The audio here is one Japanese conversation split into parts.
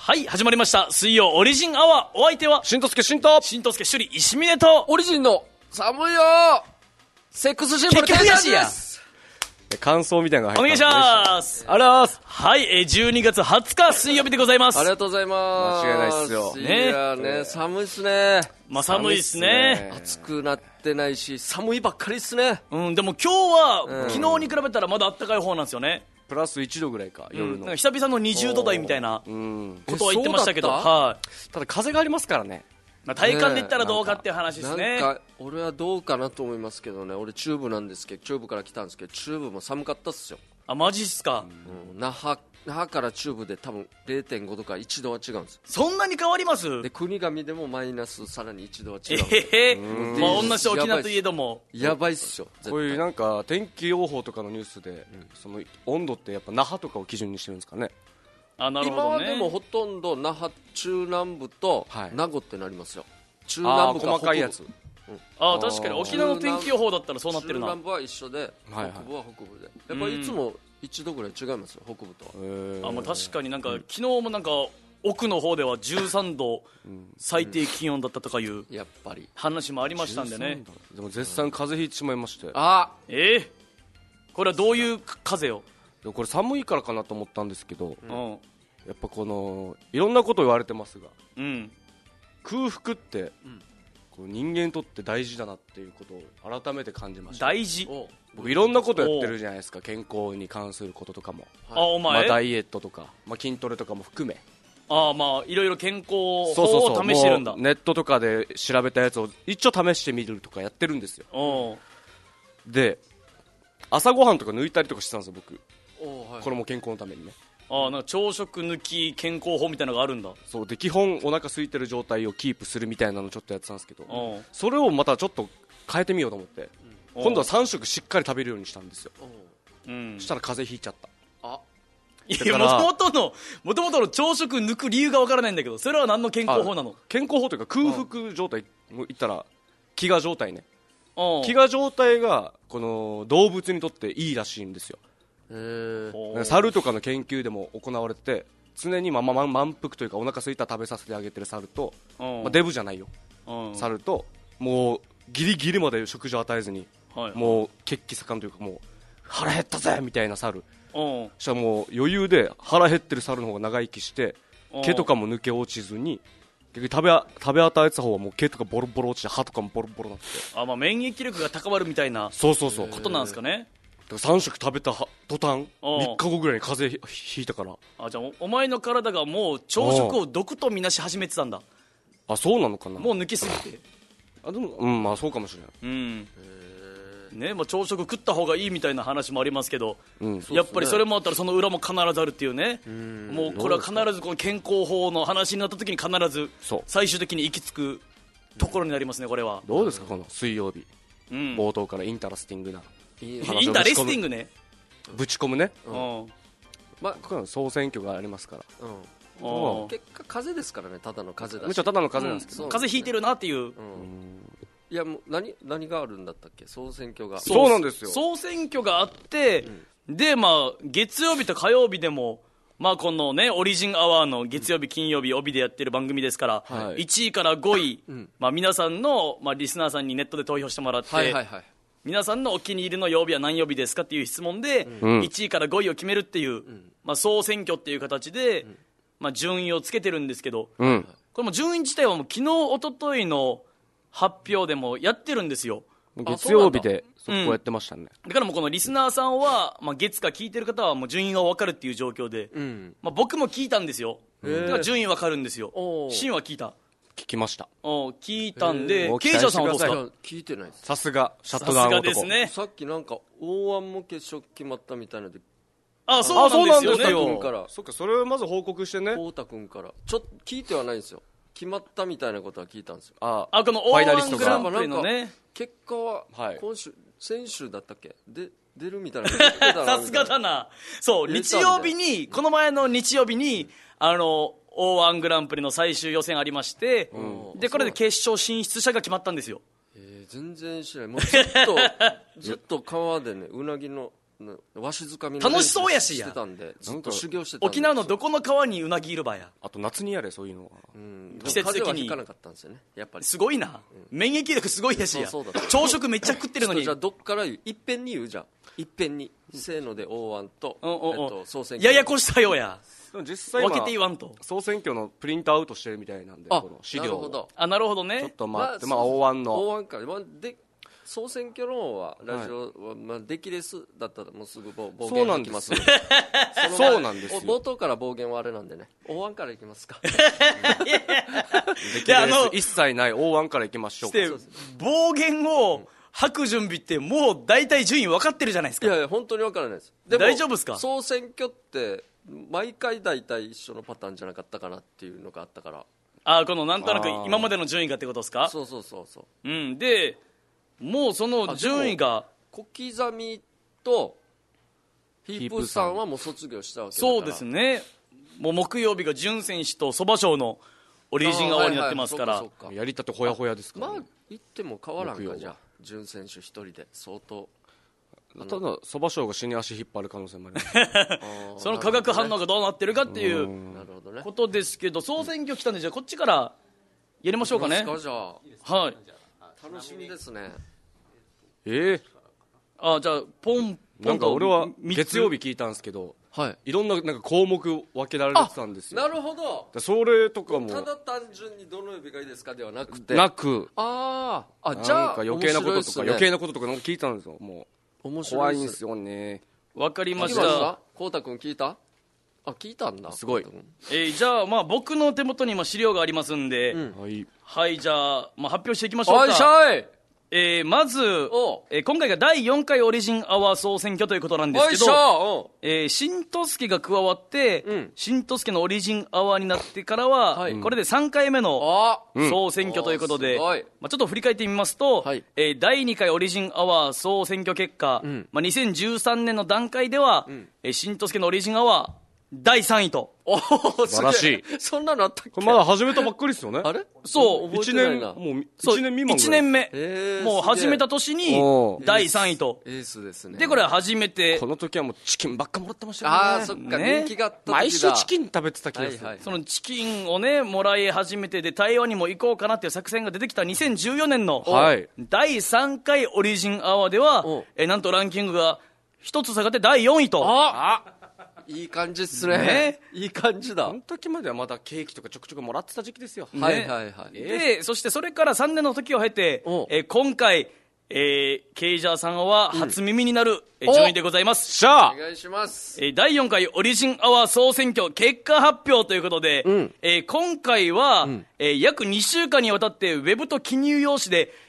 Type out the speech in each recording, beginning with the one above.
はい、始まりました。水曜オリジンアワー。お相手は、 しんとすけしんとしんとすけ、首里、石峰と、 オリジンの寒いよセックスシンボル結局やしやです。 感想みたいなのがお願いし入ったます。 ありがとうございます。 はい、12月20日水曜日でございますあり。がとうございます。 間違いないっすよねいやね、寒いっすね。 まあ寒いっすね。 暑くなってないし、寒いばっかりっすね。 うん、でも今日は、昨日に比べたらまだ暖かい方なんですよね。 プラス1度ぐらいか、夜のなんか。久々の20度台みたいなうん。 ことは言ってましたけど、 そうだったはい。 ただ風がありますからね。 まあ、体感で言ったらどうかっていう話ですね。 なんか、俺はどうかなと思いますけどね。俺チューブなんですけど、チューブから来たんですけど、チューブも寒かったっすよ。 あ、マジっすか。 那覇からチューブで多分 0.5 度か1度は違うんですよ。 そんなに変わります？ で、国神でもマイナスさらに1度は違うんですよ。 まあ同じ沖縄といえども。 やばいっすよ。絶対こういうなんか天気予報とかのニュースで、その温度ってやっぱ那覇とかを基準にしてるんですかね。 あ、なるほ今どね。 はでもほとんど那覇中南部とはい名護ってなりますよ。中ああ南部か細かいやつ。 あ、確かに沖縄の天気予報だったらそうなってるな。 中南部は一緒で、 はいはい北部は北部でやっぱりいつも1度ぐらい違いますよ、北部とは。 あ、まあ、確かになんか、昨日もなんか奥の方では13度最低気温だったとかいうやっぱり話もありましたんでね。 でも絶賛風邪ひいてしまいまして。 あこれはどういう風よ。 でもこれ寒いからかなと思ったんですけど、 うんやっぱこのいろんなこと言われてますが、 うん空腹って、こう人間にとって大事だなっていうことを改めて感じました。 大事。 お僕いろんなことやってるじゃないですか。健康に関することとかも、 あ、おまあ、 前、 ダイエットとか、まあ、筋トレとかも含め。 あ、まあいろいろ健康法そうそうそう、 を試してるんだ。 もうネットとかで調べたやつを一応試してみるとかやってるんですよ。 おうで朝ごはんとか抜いたりとかしてたんですよ僕。 おはいこれも健康のためにね。 あ、なんか朝食抜き健康法みたいなのがあるんだ。 そうで基本お腹空いてる状態をキープするみたいなのをちょっとやってたんですけど、 おうそれをまたちょっと変えてみようと思って、今度は3食しっかり食べるようにしたんですよ。 うんそしたら風邪ひいちゃった。 あいや、 だからもともとの朝食抜く理由がわからないんだけど、それは何の健康法なの？ 健康法というか空腹状態も言ったら飢餓状態ね。 おう飢餓状態がこの動物にとっていいらしいんですよ。 へーおう猿とかの研究でも行われてて、常に満腹というかお腹空いたら食べさせてあげてる猿と、 おうまあ、デブじゃないようん猿と、もうギリギリまで食事を与えずに、 はい、 もう血気盛んというかもう腹減ったぜみたいな猿。 おうそしたらもう余裕で腹減ってる猿の方が長生きしておう毛とかも抜け落ちずに、逆に食べ与えてた方はもう毛とかボロボロ落ちて歯とかもボロボロになってて。 あ、まあ免疫力が高まるみたいなそうそうそう。 ことなんですかね。 だから3食食べた途端おう 3日後ぐらいに風邪ひいたから。 あ、じゃあお前の体がもう朝食を毒とみなし始めてたんだ。 あ、そうなのかな。 もう抜きすぎて。 あでもまあそうかもしれない。 うんね、まあ、朝食食った方がいいみたいな話もありますけど、 うんやっぱりそれもあったらその裏も必ずあるっていうね。もうこれは必ずこの健康法の話になった時に必ずそう最終的に行き着くところになりますね、これは。 どうですかこの水曜日、 うん、 冒頭からインタラスティングないいインタレスティングね。 ぶち込むね。 うんまここから総選挙がありますからうん結果風邪ですからね、ただの風邪だし。 むしろただの風邪なんですけど、 そう風邪ひいてるなっていう。 いやもう何があるんだったっけ、総選挙が。 そうなんですよ。 総選挙があって、でまあ月曜日と火曜日でもまあこのねオリジンアワーの月曜日金曜日帯でやってる番組ですから、 はい 1位から5位、まあ皆さんのまあリスナーさんにネットで投票してもらって、 はいはいはい。 皆さんのお気に入りの曜日は何曜日ですかっていう質問で、1位から5位を決めるっていう、まあ総選挙っていう形で、まあ順位をつけてるんですけど、 うんこれも順位自体はもう昨日一昨日の発表でもやってるんですよ。 月曜日でそこやってましたね。 だからもうこのリスナーさんは、まあ、月か聞いてる方はもう順位が分かるっていう状況で、まあ、僕も聞いたんですよ。だから順位分かるんですよ。シンは聞いた。 聞きました。 聞いたんで、 おケイジャーさんはどうですいやか？ 聞いてないです。 さすがシャッさすがトダウン男。 ですね。 さっきなんか大安も決勝決まったみたいなので、 あ、そうなんですよね。 太田君からそっか、それをまず報告してね。 太田君からちょっと聞いてはないんですよ。決まったみたいなことは聞いたんですよ。 あこのファイナリス O1 トがグランプリのね。 結果ははい先週だったっけで出るみたいな。言ってたなさすがだな。そう、 入れたんだ日曜日に、この前の日曜日に、O1 グランプリの最終予選ありまして、で、これで決勝進出者が決まったんですよ。 全然知らない。もうずっと川でね、うなぎのわしづかみの楽しそうやししてたんでずっと修行してたんで沖縄のどこの川にうなぎいるばや。 あと夏にやれそういうのは。 季節的に風邪はひかなかったんですよねやっぱり。 すごいな、免疫力すごいやしや。 そうだ朝食めっちゃ食ってるのに。 じゃあどっから言ういっぺんに言うじゃんいっぺんにせーので大湾と、総選挙ややこしたようや。 でも実際分けて言わんと。 総選挙のプリントアウトしてるみたいなんで、 あこの資料をなるほどあ、なるほどね。 ちょっと待って、大湾の大湾からで総選挙の方はラジオは、まあ、出来レースだったらもうすぐ暴言吐きますのでそうなんですよ。 冒頭から暴言はあれなんでね大湾からいきますかできレース一切ない大湾からいきましょうか。 で暴言を吐く準備ってもう大体順位分かってるじゃないですか。 いやいや本当に分からないです。でも大丈夫ですか。 総選挙って毎回大体一緒のパターンじゃなかったかなっていうのがあったから。 あ、このなんとなく今までの順位がってことですか。 そうそうそうそう。 うん。でもうその順位が小刻みとヒープーさんはもう卒業したわけだから。 そうですね。もう木曜日が準選手とそば賞のオリジン側になってますから、 そうかやりたてほやほやですから、ね、 まあ言っても変わらん木曜はかじゃあ準選手一人で相当ただそば賞が死に足引っ張る可能性もありますその化学反応がどうなってるかっていうなるほどね。 ことですけど、総選挙来たんで、じゃあこっちからやりましょうかね。 いいですかじゃはい。 あ楽しみですね。 あ、じゃあポンポンとなんか俺は三つ月曜日聞いたんですけど、 はいいろんななんか項目分けられてたんですよ。 なるほど。 でそれとかもただ単純にどの曜日がいいですかではなくてなく、 ああなんじゃあか余計なこととか、 面白いっすね余計なこととかなんか聞いたんですよ。もう面白いっす怖いんですよね。 わかりまし聞きましたた。 こうたくん聞いたあ聞いたんだすごいこうたくんじゃあまあ僕の手元に今資料がありますんで、 はい。 はいじゃあ、まあ、発表していきましょうおいしか。 ょいまず、今回が第4回オリジンアワー総選挙ということなんですけおいしょど、新とすけが加わって、新とすけのオリジンアワーになってからは、 はいこれで3回目のあ総選挙ということで、 すごいまあ、ちょっと振り返ってみますと、 はい第2回オリジンアワー総選挙結果、まあ、2013年の段階では、新とすけのオリジンアワー第3位と。 おー素晴らしいそんなのあったっけこれまだ始めたばっかりですよね。 あれそう覚えて 1年ないなもうそう 1年未満ぐらい。 1年目、もう始めたと年におー第3位と。 エースですねで、これは初めてこ、の時はもうチキンばっかもらってましたよね。 ああそっかね人気があった時だ毎週チキン食べてた気がする。 はいはいそのチキンをね、もらい始めて、で、台湾にも行こうかなっていう作戦が出てきた2014年のはい第3回オリジンアワーではお、 なんとランキングが一つ下がって第4位と。 いい感じっすねねいい感じだこの時まではまだケーキとかちょくちょくもらってた時期ですよ。 はいはいはいで、そしてそれから3年の時を経てお、 今回、ケイジャーさんは初耳になる順位でございます。 しゃあお願いします第4回オリジンアワー総選挙結果発表ということで、今回は、約2週間にわたってウェブと記入用紙で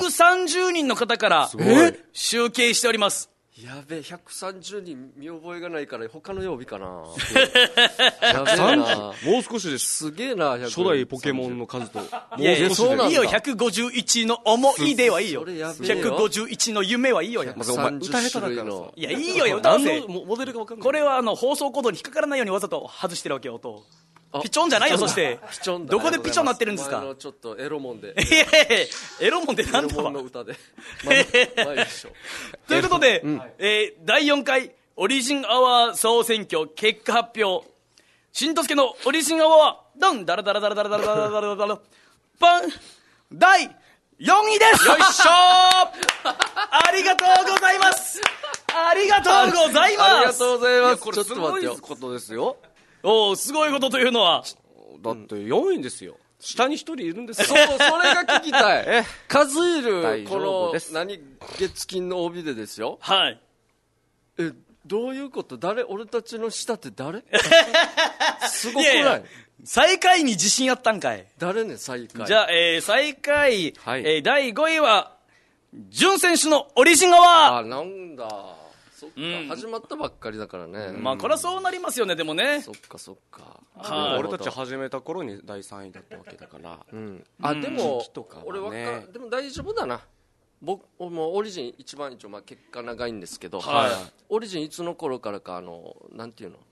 130人の方からすごい集計しております。 やべえ130人見覚えがないから他の曜日かなやべえなもう少しです。 すげえな初代ポケモンの数ともういやいや少しそうなんだいいよ、151の思い出はいいよ。 それやべえよ 151の夢はいいよ。 まずお前歌下手だからさのいや、いいよ、歌わせ。 何のモデルが分かんない。 これは放送コードに引っかからないようにわざと外してるわけよ、音を。ピチョンじゃないよ、そして。 ピチョンだどこでピチョンなってるんですか。 お前のちょっとエロモンでいやいやいやエロモンってなんだわエロモンの。歌でまあ一緒ということで、第4回オリジンアワー総選挙結果発表。新とすけのオリジンアワーは、ドンダラダラダラダラダラダラダラダラパン第4位です。よいしょーありがとうございます。ありがとうございます。 ありがとうございますこれちょっすごいと待ってよことですよ。 おー、すごいことというのは、 だって4位ですよ。下に1人いるんですよ。 そうそれが聞きたい数いる大この丈夫です何月金の帯でですよはい。 どういうこと俺たちの下って誰すごくないいやいや最下位に自信あったんかい。 誰ね最下位じゃあ、最下位、 はい第5位は、準選手のオリジンアワあなんだそっか、始まったばっかりだからね、 ー。まあ、これはそうなりますよね、でもね。 そっかそっかはい俺たち始めた頃に第3位だったわけだから。 でも時期とかはね俺でも大丈夫だな僕もうオリジン一応まあ結果長いんですけど、 はいオリジンいつの頃からかなんていうの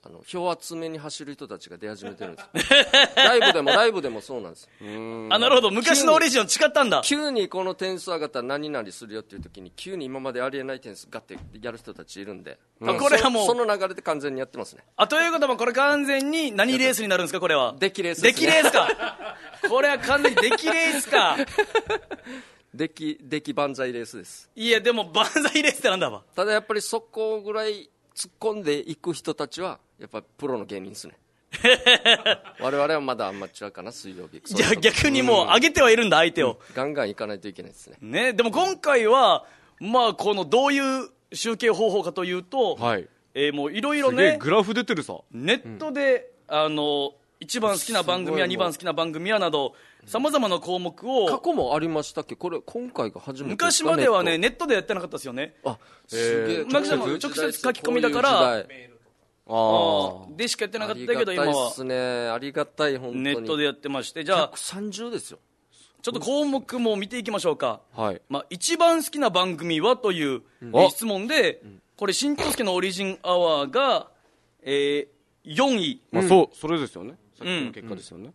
票集めに走る人たちが出始めてるんですよライブでもそうなんですよ。 あ、なるほど。昔のオリジン違ったんだ。 急にこの点数上がったら何々するよっていう時に急に今までありえない点数ガッてやる人たちいるんで、 あ、これはもうその流れで完全にやってますね。 ということはこれ完全に何レースになるんですか、これは。 出来レースですね。 出来レースかこれは完全に出来レースか出来万歳レースです。 いや、でも万歳レースってなんだわ。 ただやっぱりそこぐらい突っ込んでいく人たちはやっぱりプロの芸人ですね我々はまだアマチュアかな、水曜日。 じゃあ逆にもう上げてはいるんだ、相手を。 ガンガンいかないといけないですね。 ね、でも今回は、まあ、このどういう集計方法かというと、 はいもういろいろすげえね、 グラフ出てるさ。 ネットで、一番好きな番組やすごい 2番好きな番組やなど、さまざまな項目過を、 去もありましたっけ、これ今回が初めてですか。 昔まではね、ネットでやってなかったですよね。 あ、すげえ。 マキさんも直接書き込みだからこでしかやってなかうったけど、 いう時代ありがたい今はっすね。ありがたい、本当にネットでやってまして、じゃあ、 130ですよ。 ちょっと項目も見ていきましょうか。 はいまあ、一番好きな番組はという、質問で、これ、新藤助のオリジンアワーが、4位、 まあそうそれですよね。さっきの結果ですよね。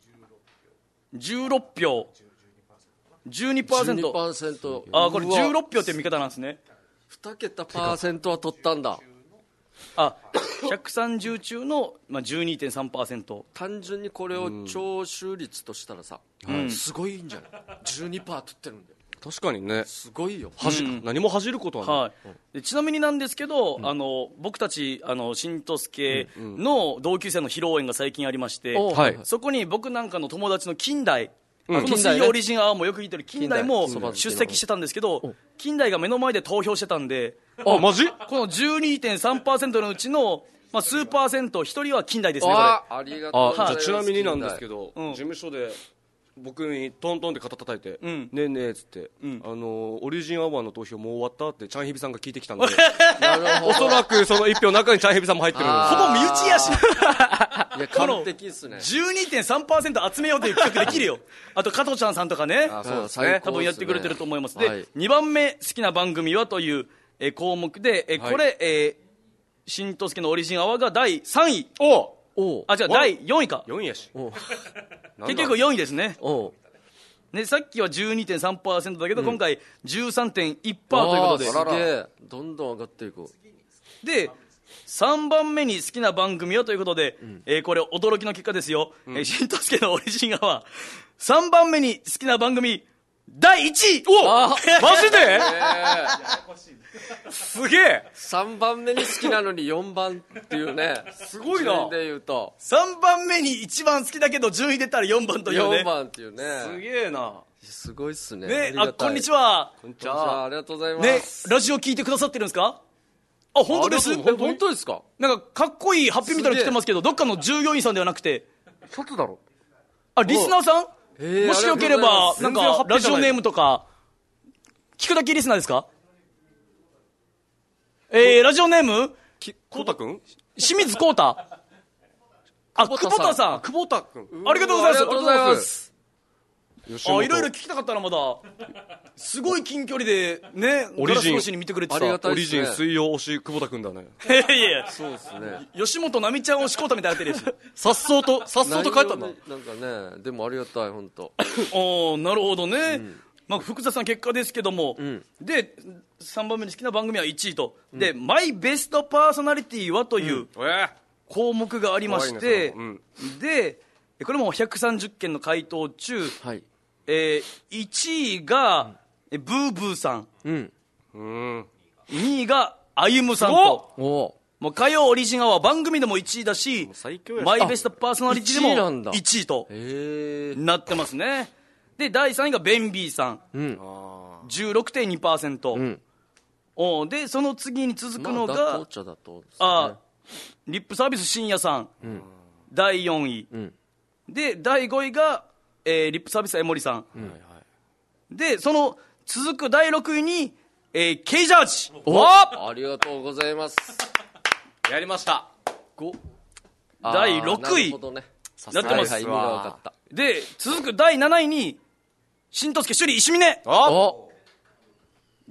16票、12%。 12%。 あ、これうわ 16票って見方なんですね。 2桁パーセントは取ったんだ。 あ、130中の、まあ、12.3%。 単純にこれを徴収率としたらさ、すごいんじゃない ?12% 取ってるんだよ。 確かにね。 すごいよ。 何も恥じることはない。 はいでちなみになんですけど、僕たち新藤助の同級生の披露宴が最近ありまして、 おはいそこに僕なんかの友達の近代、この近代ね水曜オリジンアワーもよく聞いてる近代も近代出席してたんですけど、近代が目の前で投票してたんで、 あ、マジ？ この 12.3% のうちの、まあ、数パーセント、1人は近代ですね、これ。 ありがとうございます。 じゃあちなみになんですけど、 うん事務所で僕にトントンって肩叩いて、 んねえねえっつって、オリジンアワーの投票もう終わったってチャンヒビさんが聞いてきたんでなるほど。 おそらくその1票の中にチャンヒビさんも入ってるんです。 ほぼ身内やし、 いや、完璧っすね。 12.3% 集めようという企画できるよ。あと加藤ちゃんさんとかね、 あ、そうです最高ね。 多分やってくれてると思います。で、 はい 2番目好きな番組はという、項目で、これ、新藤助のオリジンアワーが第3位。 おおうあ、じゃあ第4位か。 4位やし。 おう結局4位ですね。 おうね、さっきは 12.3% だけど、今回 13.1% ということで。 すげえ。どんどん上がっていく。 で、3番目に好きな番組はということで、これ驚きの結果ですよ。新藤助のオリジンアワー。3番目に好きな番組、第1位。 おマジですげえ。 3番目に好きなのに4番っていうね。 すごいな順位で言うと。 3番目に一番好きだけど順位出たら4番というね。 4番っていうね。 すげえな。 すごいっすね。 ね、 あ、 こんにち。は。 こんにちじゃあ、 は。 ありがとうございまねす。、 ラジオ聞いてくださってるんですか？あ、本当です。 本当ですか？ なんかかっこいいハッピーみたいなの来てますけど、どっかの従業員さんではなくて、 シャツだろ。 あ、リスナーさん？もしよければ、 ありがとうございます全然ハなんか、 ッピーじゃないラジオネームとか、聞くだけリスナーですか？ラジオネームコウタくん？ 清水光太。あ、久保田さん。 久保田くん。 ありがとうございます。 ありがとうございます。 あ、いろいろ聞きたかったな、まだ。すごい近距離で、ね、 オリジンガラス越しに見てくれてさ。 ありがたいオリジン水曜推し久保田くんだね。 いやいや、 そうですね。 吉本奈美ちゃんをしこうたみたいになってるやさっそうと帰ったんだ。 なんかね、でもありがたい、本当。 つ。おー、なるほどね。まあ、複雑な結果ですけども、で、3番目に好きな番組は1位と。で、マイベストパーソナリティはという項目がありまして、 怖いねで、これも130件の回答中、 はい。 1位が、ブーブーさん、 うん。 うん。 2位があゆむさんと、 おもう火曜オリジンアワー番組でも1位だし、 最強やしマイベストパーソナリティで 1位なんもだ 1位とへえ。 なってますね。で、第3位がベンビーさん、 うん。 あ 16.2%。 うん。 で、その次に続くのまあ、 が、 妥当っちゃ妥当ですね。 あリップサービス深夜さん、第4位。 んで、第5位が、リップサービス江森さん。 ーはいはい。 で、その続く第6位に、ケイジャージ。 ありがとうございます。 やりました。 第6位なるほどね。 なってますはいはい、意味が分かった。 で、続く第7位に、新藤助首里石峰。 あお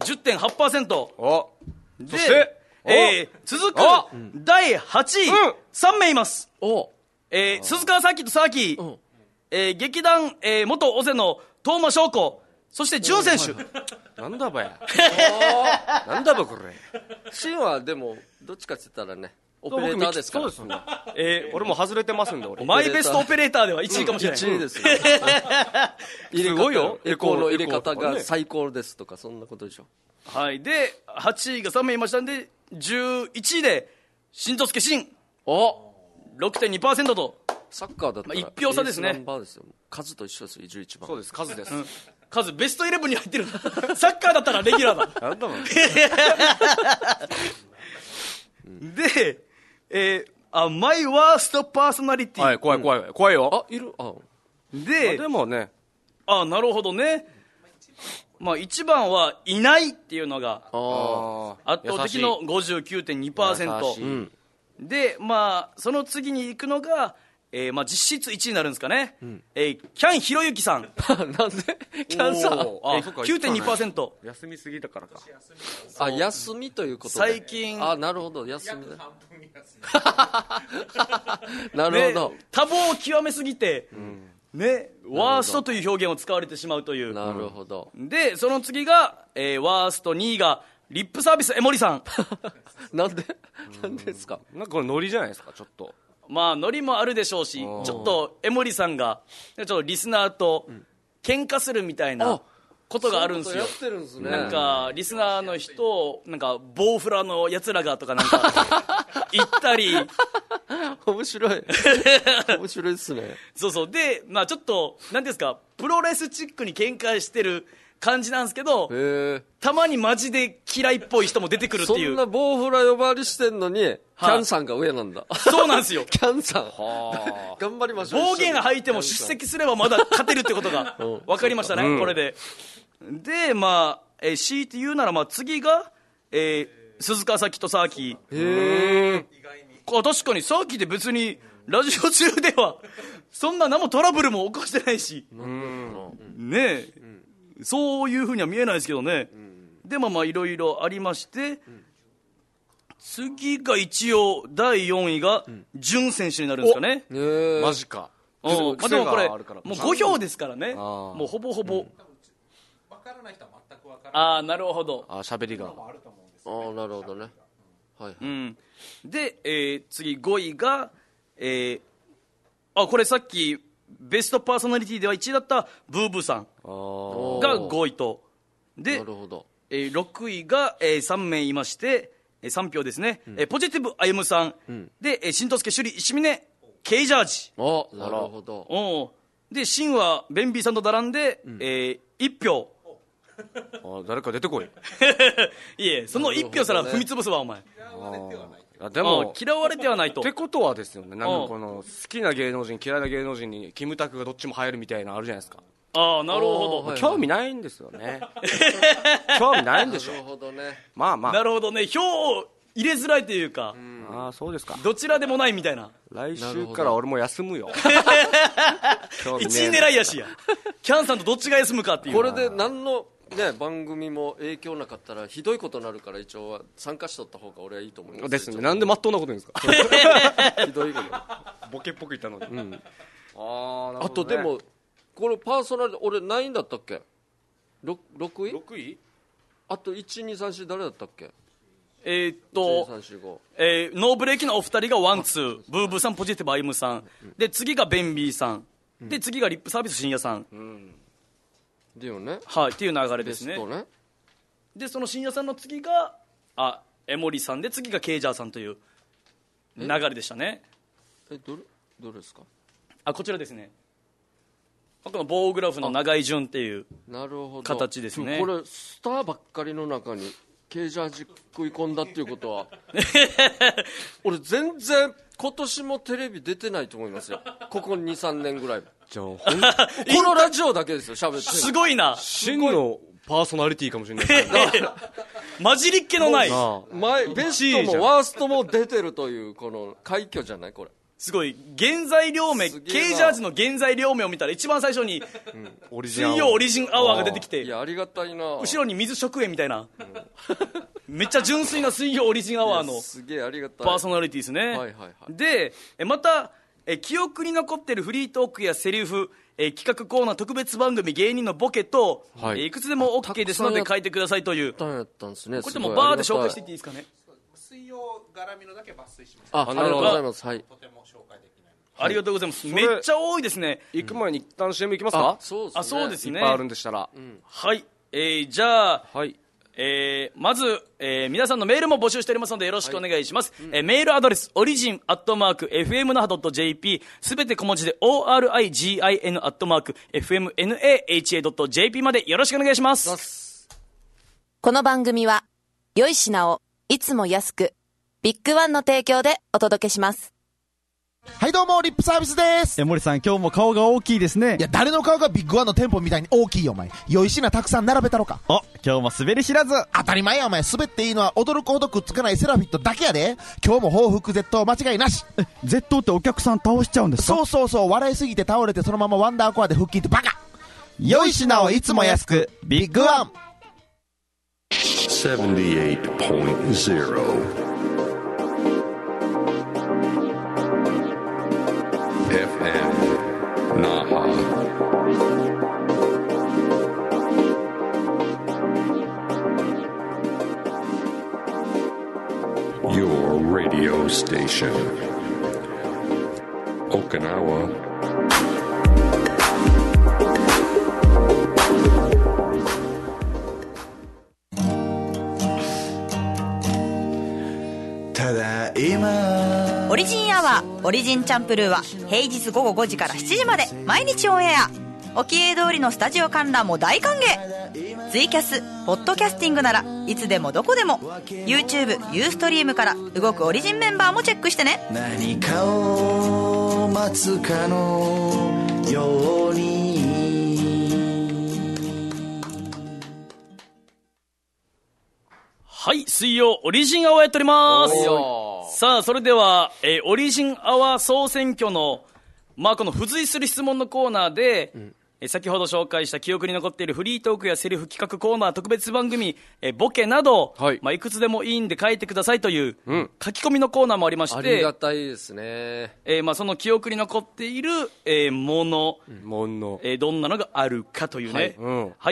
10.8%。 おで、 そして続くお第8位、 3名います。 お鈴川咲と沢木、 ん劇団、元尾瀬の東間翔子、そして潤選手。 なんだばやなんだばこれ。 シンはでもどっちかって言ったらねオペレーターですから。 そうですね。俺も外れてますんで、俺。 マイベストオペレーターでは1位かもしれない。 1位ですよ入れすごいよエコーの入れ方がエコーとかね最高ですとかそんなことでしょ。 はい。で、8位が3名いましたんで、11位で、新戸助新、 お 6.2% と、 サッカーだったら、 まあ一票差ですねエースナンバーですよ。数と一緒ですよ11番。 そうです、数です。 数ベスト11に入ってる。サッカーだったらレギュラーだ。 なんだばで、マイワーストパーソナリティ。 はい、怖い怖い。怖いよ。 いるで、 でもね、 なるほどね。まあ一番はいないっていうのが圧倒的の 59.2%。 優しいで、まあその次に行くのが、まあ実質1位になるんですかね。キャンひろゆきさん。 なんでキャンさんおーそっか 9.2%。 休みすぎだからか。 休みということで最近なるほど休みだなるほど、 ね、多忙を極めすぎて、ね、ワーストという表現を使われてしまうという。 なるほど、 でその次が、ワースト2位がリップサービス江森さん。 なんでですか。 なんかこれノリじゃないですか、ちょっと。 まあノリもあるでしょうし、ちょっと江森さんがちょっとリスナーと喧嘩するみたいなことがあるんですよ。 そういうことやってるんですね。 なんかリスナーの人をなんかボウフラのやつらがとかなんか言ったり面白い面白いですね。 そうそう。でまあちょっとなんていうんですか、プロレスチックに喧嘩してる感じなんですけど、たまにマジで嫌いっぽい人も出てくるっていう。 そんなボウフラ呼ばわりしてんのに、キャンさんが上なんだ。 そうなんですよ。 キャンさん頑張りましょう。 暴言吐いても出席すればまだ勝てるってことが分かりましたね、これで。でまあ、強いて言うなら、まあ次が、鈴川咲と沢木。確かに沢木って別にラジオ中ではそんな何もトラブルも起こしてないしねえ、そういうふうには見えないですけどね。でもまあいろいろありまして、次が一応第4位が潤選手になるんですかね。 マジか。 まあでもこれもう5票ですからね。もうほぼほぼ分からない人は全く分からない。 なるほど。 喋りが。 なるほどね。はい。 で、次5位が、これさっきベストパーソナリティでは1位だったブーブーさんが5位と。でなるほど。 6位が、3名いまして、3票ですね。ポジティブあゆむさん、で、新戸助首里石峰ケイジャージ。 なるほど。 で新はベンビーさんと並んで、1票。 誰か出てこい。 いえ、その1票さら踏み潰すわお前。 でも嫌われてはないと。 ってことはですよね、なんかこの好きな芸能人嫌いな芸能人にキムタクがどっちも入るみたいなのあるじゃないですか。 なるほど。 興味ないんですよね。興味ないんでしょ。 なるほどね。 まあまあ。 なるほどね。票を入れづらいというか、 そうですか。 どちらでもないみたいな。 来週から俺も休むよ。 1位狙いやしや。キャンさんとどっちが休むかっていう。 これで何のね、番組も影響なかったらひどいことになるから、一応は参加しとった方が俺はいいと思います。 ですね。なんでまっとうなこと言うんですか。 ひどいことボケっぽく言ったのに。 あとでもこれパーソナリティ俺何位だったっけ。 6位。 6位。 あと 1,2,3,4 誰だったっけ。 ノーブレーキのお二人がワンツー、ブーブーさん、ポジティブあゆむさん、で次がベンビーさん、で次がリップサービス深夜さん、 だよね。 はい、っていう流れですね。 ベストね。 でその深夜さんの次が江森さんで、次がケイジャーさんという流れでしたね。 どれですか。 こちらですね。この棒グラフの長い順っていう形ですね。 これスターばっかりの中にケイジャージ食い込んだっていうことは俺全然今年もテレビ出てないと思いますよ。ここ 2,3 年ぐらい。 じゃあこのラジオだけですよ喋ってる。 すごいな。 真のパーソナリティかもしれない混じりっ気のないベストもワーストも出てるというこの快挙じゃないこれ。 すごい。原材料名、ケイジャージの原材料名を見たら一番最初に水曜オリジンアワーが出てきて、 いやありがたいな。 後ろに水食塩みたいな、 めっちゃ純粋な水曜オリジンアワーのすげえありがたいパーソナリティですね。 はいはいはい。 で、また、記憶に残ってるフリートークやセリフ、企画コーナー、特別番組、芸人のボケと、 はいいくつでも OK ですので書いてくださいという。 やったんですね。 これでもバーで紹介していっていいですかね。 水曜絡みのだけ抜粋します。 ありがとうございます。はい。 とても紹介できない。 ありがとうございます。 れめっちゃ多いですね。 行く前に一旦 CM 行きますか？ そうですね。 あ、そうですね。 いっぱいあるんでしたら。 はい。じゃあ、 はい。 まず、皆さんのメールも募集しておりますのでよろしくお願いします。メールアドレス、origin@fmnaha.jp、すべて小文字で origin@fmnaha.jp までよろしくお願いします。 この番組は、良い品をいつも安く、ビッグワンの提供でお届けします。 はいどうもリップサービスです。 森さん今日も顔が大きいですね。 いや誰の顔がビッグワンの店舗みたいに大きいよお前。良い品たくさん並べたろか。 お、今日も滑り知らず。 当たり前やお前。滑っていいのは驚くほどくっつかないセラフィットだけやで。今日も報復絶倒間違いなし。 絶倒ってお客さん倒しちゃうんですか？ そうそうそう。笑いすぎて倒れてそのままワンダーコアで腹筋ってバカ。 良い品をいつも安く、ビッグワン。 78.0 FM Naha. Your radio station. Okinawa. オリジンアワーオリジンチャンプルーは平日午後5時から7時まで毎日オンエア。おきえ通りのスタジオ観覧も大歓迎。ツイキャスポッドキャスティングならいつでもどこでも YouTube、ユーストリームから動くオリジンメンバーもチェックしてね。 何かを待つかのように。 はい、水曜オリジンアワーやっております。さあ、それでは、オリジンアワー総選挙の、この付随する質問のコーナーで、先ほど紹介した記憶に残っているフリートークやセリフ企画コーナー、特別番組、ボケなど、いくつでもいいんで書いてくださいという、書き込みのコーナーもありまして、 ありがたいですね。 その記憶に残っている、もの、どんなのがあるかというね。はい、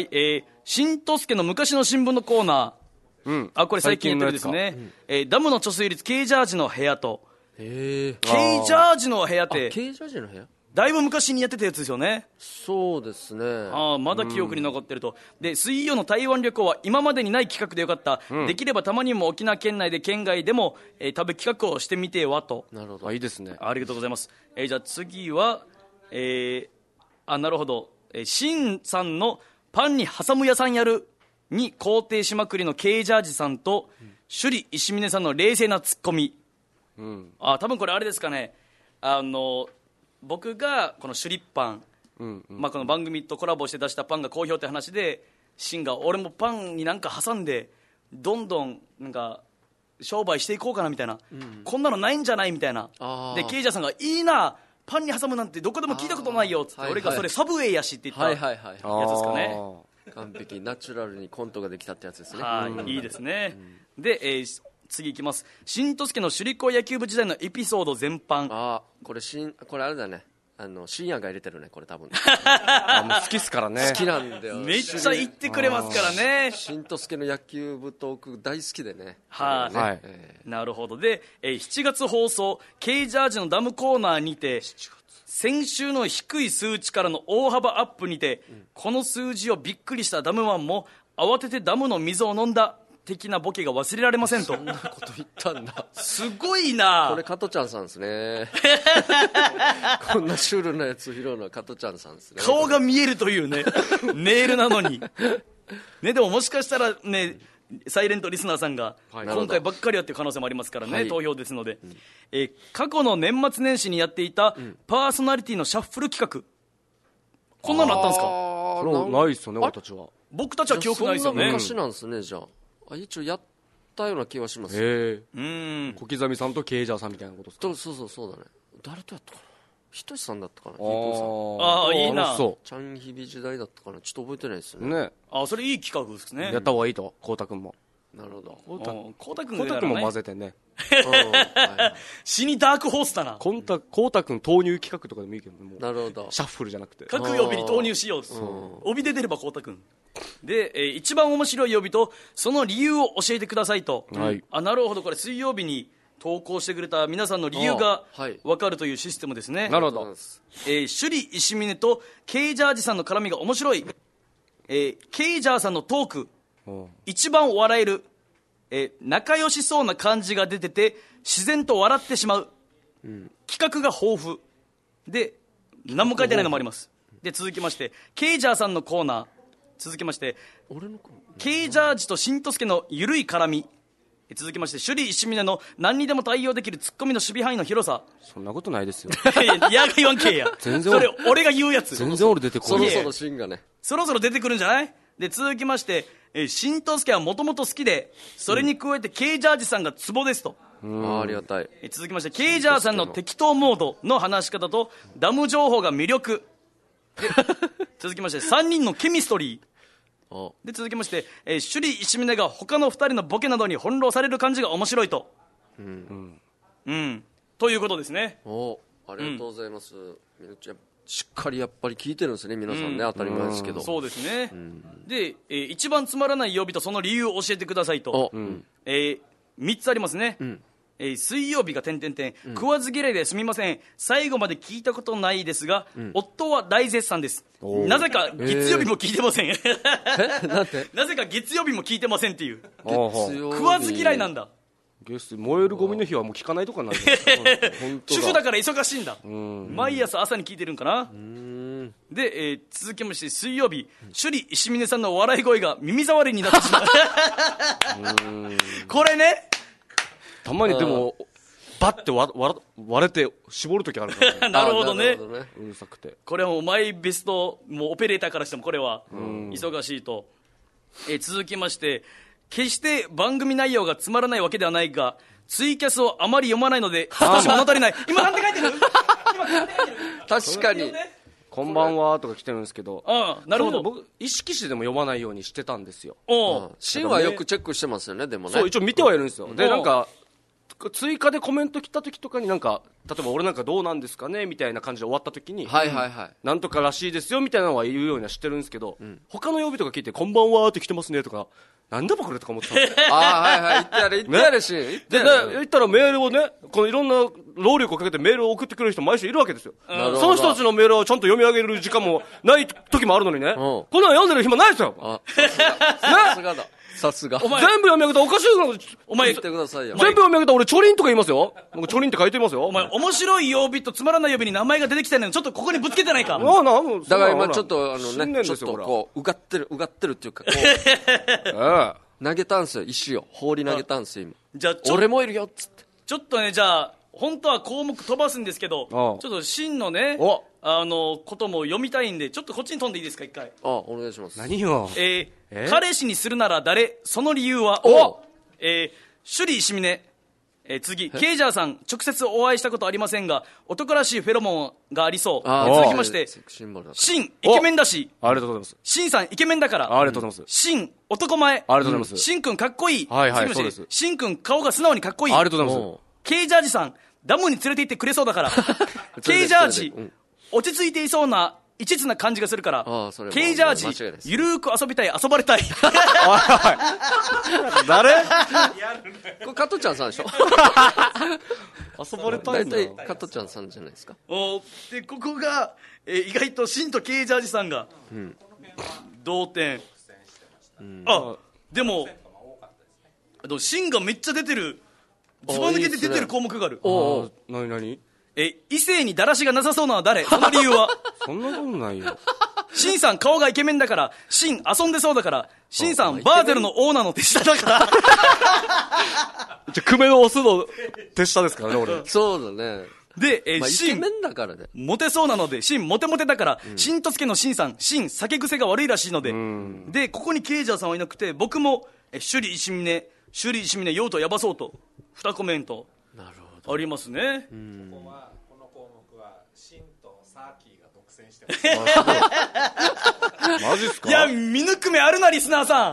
新都助の昔の新聞のコーナー、これ最近やってるですね。ダムの貯水率、K ジャージの部屋と。K ジャージの部屋って、 K ジャージの部屋だいぶ昔にやってたやつですよね。 そうですね。 まだ記憶に残ってると。で、水曜の台湾旅行は今までにない企画でよかった。できればたまにも沖縄県内で県外でも、食べ企画をしてみてはと。 なるほど。 いいですね。 ありがとうございます。じゃあ次は、なるほど。シンさんのパンに挟む屋さんやるに肯定しまくりの K ジャージさんと、首里石峰さんの冷静なツッコミ。多分これあれですかね。僕がこのシュリッパン、この番組とコラボして出したパンが好評って話で、シンが俺もパンになんか挟んでどんどんなんか商売していこうかなみたいな、こんなのないんじゃないみたいな。でケイジャーさんがいいな、パンに挟むなんてどこでも聞いたことないよっつって、俺がそれサブウェイやしって言ったやつですかね。 完璧、ナチュラルにコントができたってやつですね。 いいですね。で、次いきます。新都助の首里高野球部時代のエピソード全般。 これあれだね、深夜が入れてるね、これ多分。 もう好きっすからね。 好きなんだよ。 めっちゃ言ってくれますからね。 新都助の野球部トーク大好きでね。 なるほど。で、7月放送 K ジャージのダムコーナーにて、先週の低い数値からの大幅アップにて、この数字をびっくりしたダムマンも慌ててダムの水を飲んだ的なボケが忘れられませんと。 そんなこと言ったんだ。 すごいな。 これ加トちゃんさんですね。こんなシュールなやつ拾うのは加トちゃんさんですね。 顔が見えるというねメールなのにね。でももしかしたらね、サイレントリスナーさんが今回ばっかりやっていう可能性もありますからね、投票ですので、過去の年末年始にやっていたパーソナリティのシャッフル企画、こんなのあったんですか？ それないっすよね、俺たちは。 僕たちは記憶ないですよね。 そんな昔なんですね。じゃあ一応やったような気はします。 小刻みさんとケイジャーさんみたいなことですか？ そうだね。誰とやったかな、ひとしさんだったかな。 いいな。 ちゃんひび時代だったかな、ちょっと覚えてないですよね。 それいい企画ですね。 やった方がいいと、こうたくんも。 なるほど。 こうたくんコウタ君も混ぜてね。 死にダークホースだな。 コウタ君投入企画とかでもいいけどね。もうなるほど。 シャッフルじゃなくて。 各曜日に投入しよう。帯で出ればこうたくん。で、一番面白い曜日とその理由を教えてくださいと。 はい。 なるほど、これ水曜日に投稿してくれた皆さんの理由が分かるというシステムですね。 なるほど。 首里石峰とケイジャージさんの絡みが面白い。ケイジャーさんのトーク、一番笑える。仲良しそうな感じが出てて自然と笑ってしまう、企画が豊富で何も書いてないのもあります。で続きましてケイジャーさんのコーナー、続きましてケイジャージとしんとすけのゆるい絡み、続きまして首里石峰の何にでも対応できるツッコミの守備範囲の広さ。 そんなことないですよ。 いやが言わんけえや。 全然それ俺が言うやつ。 全然俺出てこない。 そろそろシーンがね、 そろそろ出てくるんじゃない。で続きましてしんとすけはもともと好きでそれに加えてケイジャージさんがツボですと。 ありがたい。 続きましてケイジャーさんの適当モードの話し方とダム情報が魅力で続きまして3人のケミストリーで続きまして首里石峰が他の2人のボケなどに翻弄される感じが面白いと、ということですね。 ありがとうございます。みのちゃんしっかりやっぱり聞いてるんですね皆さんね、当たり前ですけど。 そうですね、で、一番つまらない曜日とその理由を教えてくださいと、3つありますね、水曜日が食わず嫌いですみません、最後まで聞いたことないですが、夫は大絶賛です。なぜか月曜日も聞いてません。 なんてなぜか月曜日も聞いてませんっていう。 月曜日食わず嫌いなんだ。 ゲスト燃えるゴミの日はもう聞かないとかになる。 主婦だから忙しいんだ。毎朝朝に聞いてるんかな。で、続きまして水曜日首里石峰さんの笑い声が耳障りになってしまう。これね、 たまにでもバッて割れて絞るときあるからね。 なるほどね。 うるさくて。 これはもうマイベストもうオペレーターからしてもこれは忙しいと。続きまして決して番組内容がつまらないわけではないがツイキャスをあまり読まないので少し物足りない。今なんて書いてる。 確かにこんばんはとか来てるんですけど、 なるほど。 僕意識してでも読まないようにしてたんですよ。 シンはよくチェックしてますよね。でもね、 そう一応見てはいるんですよ。でなんか追加でコメント来た時とかになんか例えば俺なんかどうなんですかねみたいな感じで終わった時に、なんとからしいですよみたいなのは言うようにはしてるんですけど、他の曜日とか聞いてこんばんはって来てますねとかなんだこれとか思ってた。 言ってやれしで言ったらメールをねこのいろんな労力をかけてメールを送ってくれる人毎週いるわけですよ。その人たちのメールをちゃんと読み上げる時間もない時もあるのにね、こんなの読んでる暇ないですよ。 さすがだ。さすが。 全部読み上げたらおかしいな。 お前言ってくださいよ。 全部読み上げたら俺チョリンとか言いますよ。僕チョリンって書いてますよ。 お前面白い曜日とつまらない曜日に名前が出てきたのにちょっとここにぶつけてないか。 だから今ちょっとちょっとこううがってるっていうかこう投げたんですよ、石を放り投げたんですよ今。 じゃあ俺もいるよっつって。 ちょっとね、じゃあ本当は項目飛ばすんですけど、ちょっと真のねことも読みたいんでちょっとこっちに飛んでいいですか一回。 お願いします。 何よ。 彼氏にするなら誰、その理由は。首里石峰。次ケイジャーさん直接お会いしたことありませんが男らしいフェロモンがありそう。続きましてシンイケメンだし。 ありがとうございます。 シンさんイケメンだから。 ありがとうございます。 シン男前。 ありがとうございます。 シンくんかっこいい。 そうです。 シンくん顔が素直にかっこいい。 ありがとうございます。 ケイジャージさんダムに連れて行ってくれそうだからケイジャージ落ち着いていそうな一途な感じがするからケイジャージゆるーく遊びたい遊ばれたい。 誰？ これ加トちゃんさんでしょ。 遊ばれたいんだ。 大体加トちゃんさんじゃないですか。 でここが、意外とシンとケイジャージさんが、同点。でもシンがめっちゃ出てる。ずば抜けて出てる項目がある。 何？ 異性にだらしがなさそうなのは誰？その理由は。 そんなことないよ。 シンさん顔がイケメンだから、シン遊んでそうだから、シンさんバーゼルのオーナーの手下だから。 じゃ久米のオスの手下ですからね俺。 そうだね。 で、 シンイケメンだからね。 モテそうなのでシンモテモテだから、シンとつけのシンさん、シン酒癖が悪いらしいので、でここにケイジャーさんはいなくて僕も首里石峰酔うとやばそうと2コメントありますね。 この項目はシンとサーキーが独占してます。 マジっすか？ いや見抜く目あるなリスナーさん。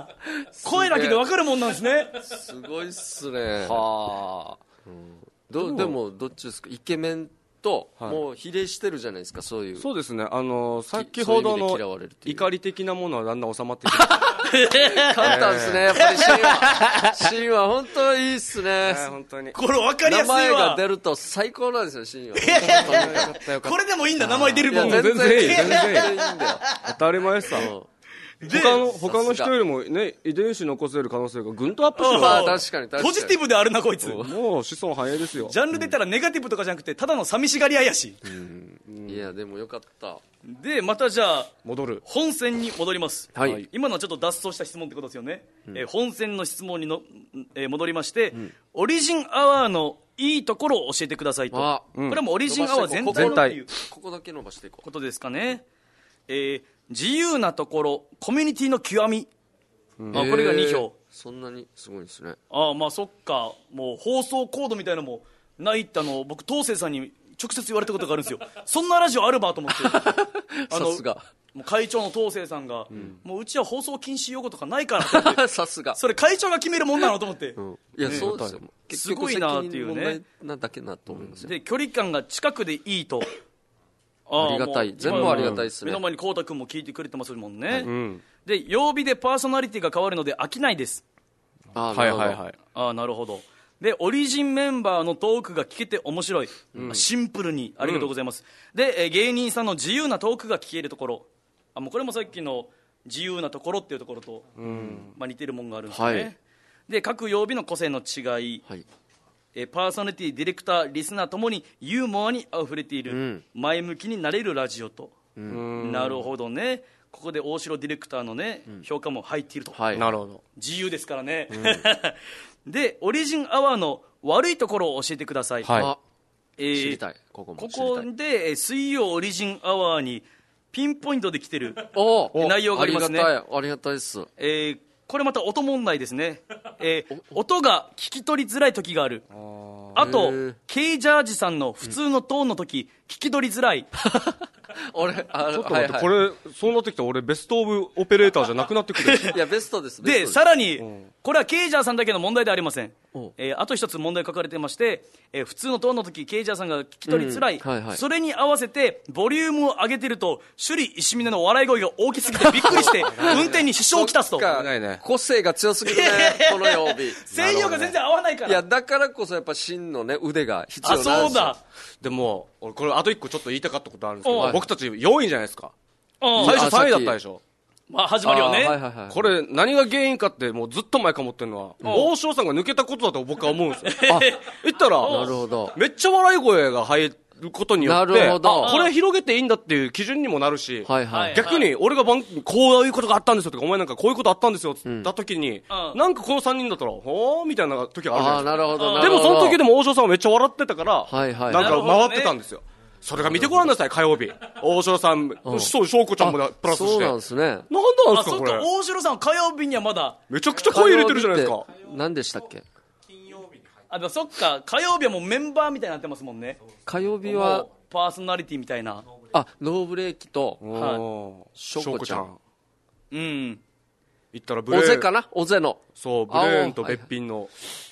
声だけで分かるもんなんですね。 すごいっすね。 はあ、 でもどっちですか、イケメンともう比例してるじゃないですか、そういう。 そうですね、先ほどの怒り的なものはだんだん収まってきて簡単ですね、やっぱりシーンは本当にいいっすね。 本当にこれ分かりやすいわ。 名前が出ると最高なんですよ、シーンは。 これでもいいんだ、名前出るもん。 全然いいんだよ。 当たり前さ。他の人よりもね、遺伝子残せる可能性がぐんとアップしてる。 まあ確かにポジティブであるなこいつ。 もう子孫早いですよ。 ジャンル出たらネガティブとかじゃなくてただの寂しがり屋やし。 いやでもよかった。 でまたじゃあ戻る本線に戻ります。 はい。 今のはちょっと脱走した質問ってことですよね。本線の質問に戻りまして、オリジンアワーのいいところを教えてくださいと。これはもうオリジンアワー全体のっていうここだけ伸ばしていこうことですかね。自由なところ、コミュニティの極み、これが2票。 そんなにすごいですね。 まあそっか、もう放送コードみたいなのもないって僕東生さんに直接言われたことがあるんですよ。そんなラジオあるばと思ってさすがもう会長の東生さんが、もううちは放送禁止用語とかないからって言ってさすがそれ会長が決めるもんなのと思って、 いやそうですよ、 すごいなっていうね、 結局責任問題なだけなと思いますよ。 で距離感が近くでいいと。 ありがたい、全部ありがたいですね。 目の前にこうたくんも聞いてくれてますもんね、で曜日でパーソナリティが変わるので飽きないです。 はいはいはい。 なるほど。でオリジンメンバーのトークが聞けて面白い、シンプルにありがとうございます、で芸人さんの自由なトークが聞けるところ、もうこれもさっきの自由なところっていうところと、似てるもんがあるんですよね、で各曜日の個性の違い、パーソナリティ、ディレクター、リスナーともにユーモアにあふれている、前向きになれるラジオと、なるほどね。ここで大城ディレクターのね、評価も入っていると、 なるほど、 自由ですからね、でオリジンアワーの悪いところを教えてください。 知りたい。ここで水曜オリジンアワーにピンポイントで来てる内容がありますね。 ありがたいです。 これまた音問題ですね、音が聞き取りづらい時がある。あとケイジャージさんの普通のトーンの時、聞き取りづらい。 俺ちょっと待って、これそうなってきたら俺ベストオブオペレーターじゃなくなってくる。 いやベストです。 でさらに、これはケイジャーさんだけの問題ではありません。あと一つ問題書かれてまして、普通のトーンの時ケイジャーさんが聞き取りづらい、それに合わせてボリュームを上げてると首里石峰の笑い声が大きすぎてびっくりして運転に支障をきたすと。 個性が強すぎるねこの曜日。 声量が全然合わないから。 いやだからこそやっぱ真のね腕が必要なんですよ。 そうだ。 でも俺これあと一個ちょっと言いたかったことあるんですけど、僕たち4位じゃないですか。最初3位だったでしょ。 始まりはね、 これ何が原因かってもうずっと前から思ってるのは、大城さんが抜けたことだと僕は思うんですよ。言ったらなるほど、 めっちゃ笑い声が入ることによってこれ広げていいんだっていう基準にもなるし、逆に俺がこういうことがあったんですよとか、お前なんかこういうことあったんですよって言った時に、なんかこの3人だったらほーみたいな時があるじゃないですか。でもその時でも大城さんはめっちゃ笑ってたから、なんか回ってたんですよ。それが見てごらんなさい、火曜日。大城さん、翔子ちゃんもプラスして。 そうなんですね。 なんですか、これ。 大城さん、火曜日にはまだ。 めちゃくちゃ声入れてるじゃないですか。 何でしたっけ？ でもそっか、火曜日はもうメンバーみたいになってますもんね。 火曜日はパーソナリティみたいな。 ノーブレーキと翔子ちゃん。 言ったらブレーン。 オゼかな？オゼの。 そう、ブレーンとべっぴんの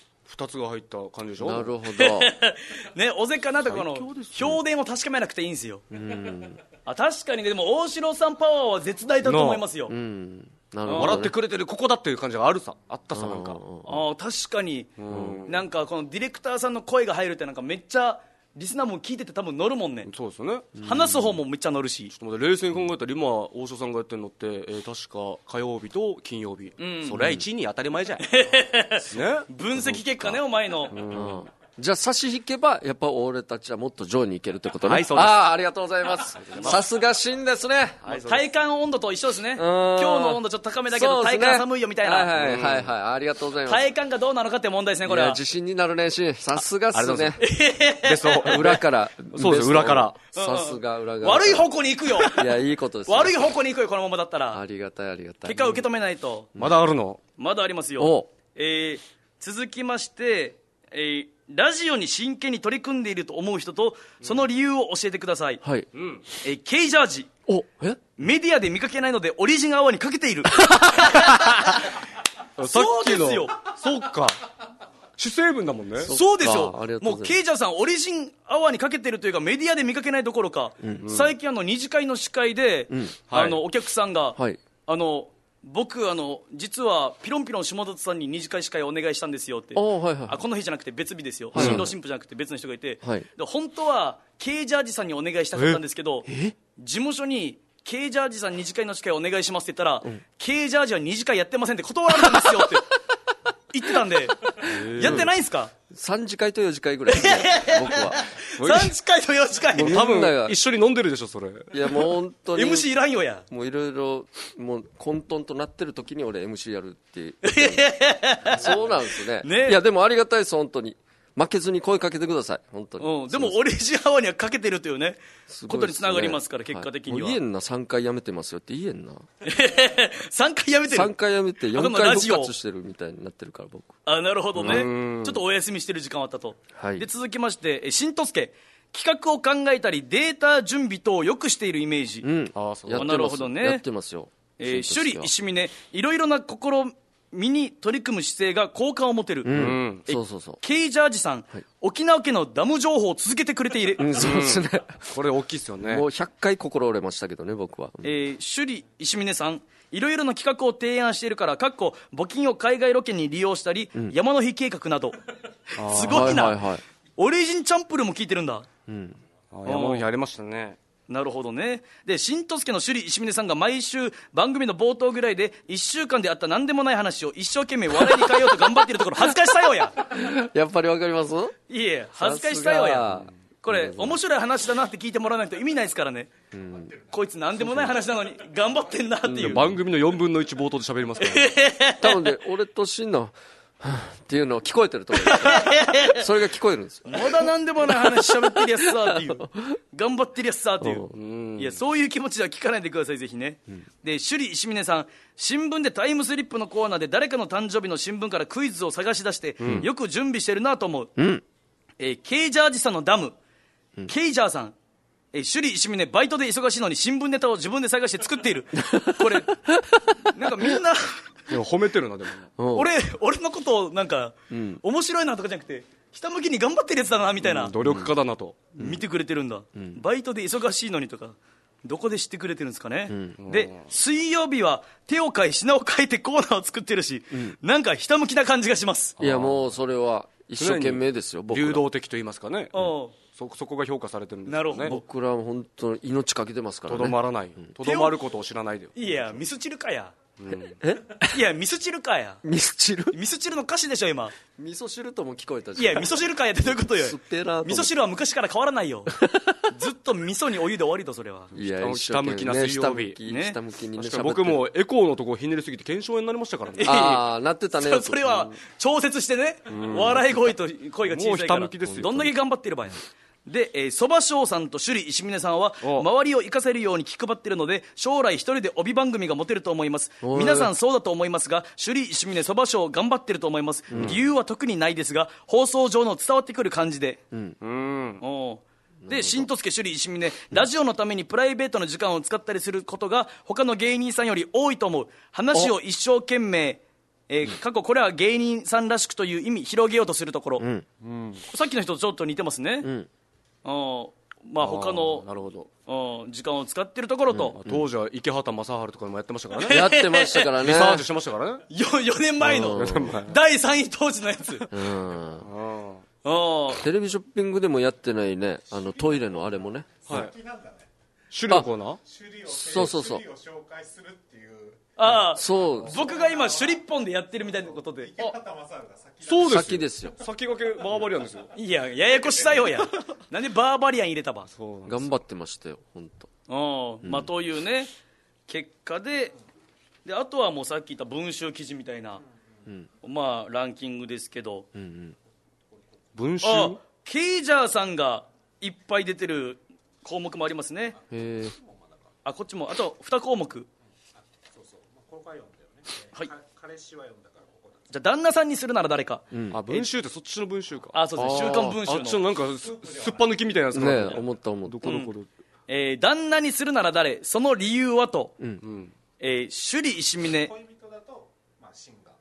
2つが入った感じでしょ。 なるほど。 ね、オゼかなとこの評伝を確かめなくていいんですよ。確かに。でも大城さんパワーは絶大だと思いますよ。 笑ってくれてるここだっていう感じがあったさ、なんか。 確かに。なんかこのディレクターさんの声が入るってなんかめっちゃリスナーも聞いてて多分乗るもんね。 そうですよね。 話す方もめっちゃ乗るし。 ちょっと待って、冷静に考えたら今大城さんがやってるのって、確か火曜日と金曜日。それは1位に当たり前じゃん。ね。 分析結果ね、お前の。 じゃあ差し引けばやっぱ俺たちはもっと上に行けるってことね。 はい、そうです。 ありがとうございます。さすが真ですね。 体感温度と一緒ですね。今日の温度ちょっと高めだけど体感寒いよみたいな。 はい、ありがとうございます。 体感がどうなのかって問題ですね、これは。 自信になるね、しさすがっすね。 裏から。そうです、裏から。 さすが裏側。 悪い方向に行くよ。 いや、いいことです。 悪い方向に行くよ、このままだったら。 ありがたい、ありがたい。 結果を受け止めないと。 まだあるの？ まだありますよ。続きまして、ラジオに真剣に取り組んでいると思う人とその理由を教えてください。ケイジャージ。メディアで見かけないのでオリジンアワーにかけている。 さっきのそうですよ。 そうか主成分だもんね。 そうですよ。 ありがとうございます。 もうケイジャーさんオリジンアワーにかけてるというかメディアで見かけないどころか、最近二次会の司会で、お客さんが、 はい、 僕実はピロンピロン下里さんに二次会司会をお願いしたんですよって、 はいはい、 この日じゃなくて別日ですよ、 はいはい、 新郎新婦じゃなくて別の人がいて、 はい、 で本当はケイジャージさんにお願いしたかったんですけど、事務所にケイジャージさん二次会の司会お願いしますって言ったら、ケイジャージは二次会やってませんって断られたんですよって言ってたんで、やってないんすか ？3次会と4次会ぐらい、ね、僕は 3次会と4次会多分一緒に飲んでるでしょそれ。 いやもう本当に MC いらんよや。 もういろいろもう混沌となってる時に俺 MC やるってそうなんですね。いやでもありがたいです本当に。負けずに声かけてください本当に、 でもオリジンアワーにはかけてるというねことにつながりますから結果的には、 もう言えんな3回やめてますよって言えんな 3回やめてる 3回やめて4回復活してるみたいになってるから僕。 なるほどね。ちょっとお休みしてる時間はあったと、はい、で続きましてしんとすけ企画を考えたりデータ準備等をよくしているイメージ、なるほどね。 やってますよ。 首里石峰いろいろな試みに取り組む姿勢が好感を持てる、 そうそうそう。 ケイジャージさん、はい、沖縄県のダム情報を続けてくれている、 そうですねこれ大きいですよね。 もう100回心折れましたけどね僕は。 首里石峰さんいろいろな企画を提案しているから募金を海外ロケに利用したり、山の日計画などすごいな、はいはいはい、オリジンチャンプルーも聞いてるんだ、 山の日ありましたね。 なるほどね。で新とすけの首里石峰さんが毎週番組の冒頭ぐらいで1週間であった何でもない話を一生懸命笑いに変えようと頑張っているところ恥ずかしさよややっぱりわかります？ いえ恥ずかしさよや。これ面白い話だなって聞いてもらわないと意味ないですからね、こいつ何でもない話なのに頑張ってんなっていう、 番組の4分の1冒頭で喋りますから、ね、 多分ね俺としんのっていうのを聞こえてると思うそれが聞こえるんですよ。 まだ何でもない話喋ってるやつさっていう頑張ってるやつさっていう、いやそういう気持ちでは聞かないでくださいぜひね、で首里石峰さん新聞でタイムスリップのコーナーで誰かの誕生日の新聞からクイズを探し出して、よく準備してるなと思う、ケイジャージさんのダム、ケイジャーさん首里石峰バイトで忙しいのに新聞ネタを自分で探して作っているこれなんかみんなでも褒めてるな。でも俺のことをなんか、面白いなとかじゃなくてひたむきに頑張ってるやつだなみたいな、 努力家だなと、 見てくれてるんだ、バイトで忙しいのにとかどこで知ってくれてるんですかね、で水曜日は手を変え品を変えてコーナーを作ってるし、なんかひたむきな感じがします。 いやもうそれは一生懸命ですよ僕ら。 流動的と言いますかね、そこが評価されてるんですよね。 なるほど。 僕らは本当に命かけてますからね。 とどまらない、とどまることを知らないでよ。 いやミスチルかや、いやミスチルかや。 ミスチルの歌詞でしょ今。 味噌汁とも聞こえたし。 いや味噌汁かやってどういうことよ。味噌汁は昔から変わらないよずっと味噌にお湯で終わりと。それは下向きな水曜日、 下向きにね。 僕もエコーのとこひねりすぎて腱鞘炎になりましたからね。 なってたねそれは調節してね、笑い声と声が小さいからどんだけ頑張ってればや。でそば翔さんと首里石峰さんは周りを生かせるように気配っているので将来一人で帯番組が持てると思います。皆さんそうだと思いますが首里石峰そば翔頑張ってると思います、理由は特にないですが放送上の伝わってくる感じで、で新とすけ首里石峰ラジオのためにプライベートの時間を使ったりすることが他の芸人さんより多いと思う。話を一生懸命過去これは芸人さんらしくという意味広げようとするところ、さっきの人とちょっと似てますね、まあ他のなるほど時間を使ってるところと、 当時は池畑正治とかもやってましたからね。 やってましたからね。 リサーチしてましたからね。 4年前の第3位当時のやつ。 テレビショッピングでもやってないねトイレのあれもね。 はい。首里のコーナー。 そうそうそう。 そう僕が今シュリッポンでやってるみたいなことで。 そうです。 先ですよ。 先駆けバーバリアンですよ。 いやややこしさよや。なんでバーバリアン入れたば。 頑張ってましたよ本当。 まあというね結果であとはもうさっき言った文集記事みたいな、まあランキングですけど、 文集。 ケイジャーさんがいっぱい出てる項目もありますね。こっちもあと2項目。はい。彼氏は読んだからここだ。じゃあ旦那さんにするなら誰か。 文集ってそっちの文集か。 そうです。週刊文集の。 あっちのなんかすっぱ抜きみたいなやつか。 ね思った。 どこ。 旦那にするなら誰、その理由はと。首里石峰。恋人だとまあシンガ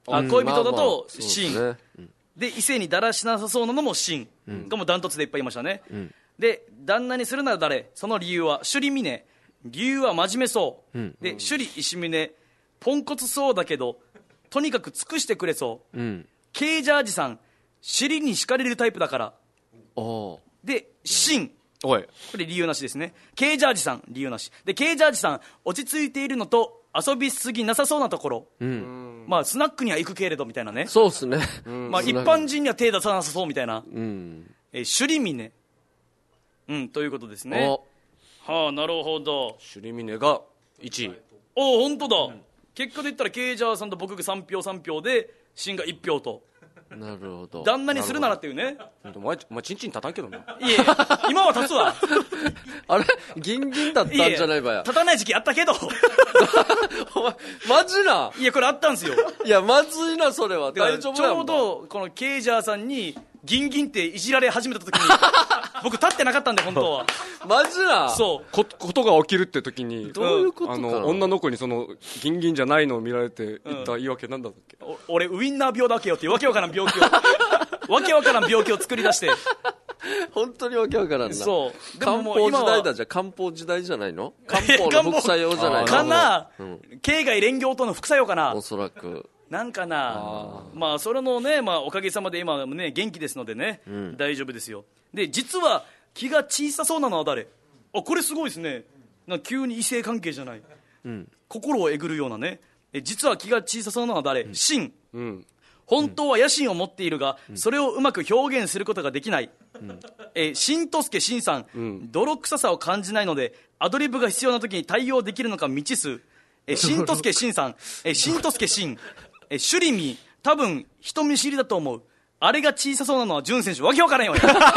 恋人だとそうシン、 ですね。 で異性にだらしなさそうなのもシンがもうダントツでいっぱいいましたね、で旦那にするなら誰、その理由は首里峰、理由は真面目そう、で首里石峰、ポンコツそうだけどとにかく尽くしてくれそう、ケイジャージさん尻に敷かれるタイプだから、でシン、 おい、 これ理由なしですね。ケイジャージさん理由なしで、ケイジャージさん落ち着いているのと遊びすぎなさそうなところ、まあスナックには行くけれどみたいなね、 そうですね。 まあ一般人には手出さなさそうみたいな、首里峰、ということですね。はあ、なるほど。 首里峰が1位。 おお、本当だ、結果で言ったらケイジャーさんと僕が3票3票でシンが1票と。 なるほど。 旦那にするならっていうね。 お前チンチン立たんけどな。 いえ、今は立つわ。 あれギンギンだったんじゃないばや。 立たない時期あったけど。 お前マジな。 いや、これあったんですよ。 いや、まずいな、それは。大丈夫やん。 ちょうどこのケイジャーさんにギンギンっていじられ始めた時に僕立ってなかったんで、本当は。 マジな。 そうことが起きるって時に、 どういうことかな。 女の子にそのギンギンじゃないのを見られて言った言い訳なんだっけ、 俺ウインナー病だけよっていうわけわからん病気をわけわからん病気を作り出して、 本当にわけわからんな。 そう漢方時代だ。じゃ漢方時代じゃないの。漢方の副作用じゃないのかな、経外連業等の副作用かな、 おそらく。 なんかな、まあそれのね、まあおかげさまで今もね元気ですのでね、大丈夫ですよ。で実は気が小さそうなのは誰？あ、これすごいですね。なんか急に異性関係じゃない、心をえぐるようなね。実は気が小さそうなのは誰？シン。本当は野心を持っているが、それをうまく表現することができない。新とすけしんさん、泥臭さを感じないのでアドリブが必要な時に対応できるのか未知数。新とすけしんさん、新とすけしん、首里見、多分人見知りだと思う。あれが小さそうなのは潤選手、わけわからんよ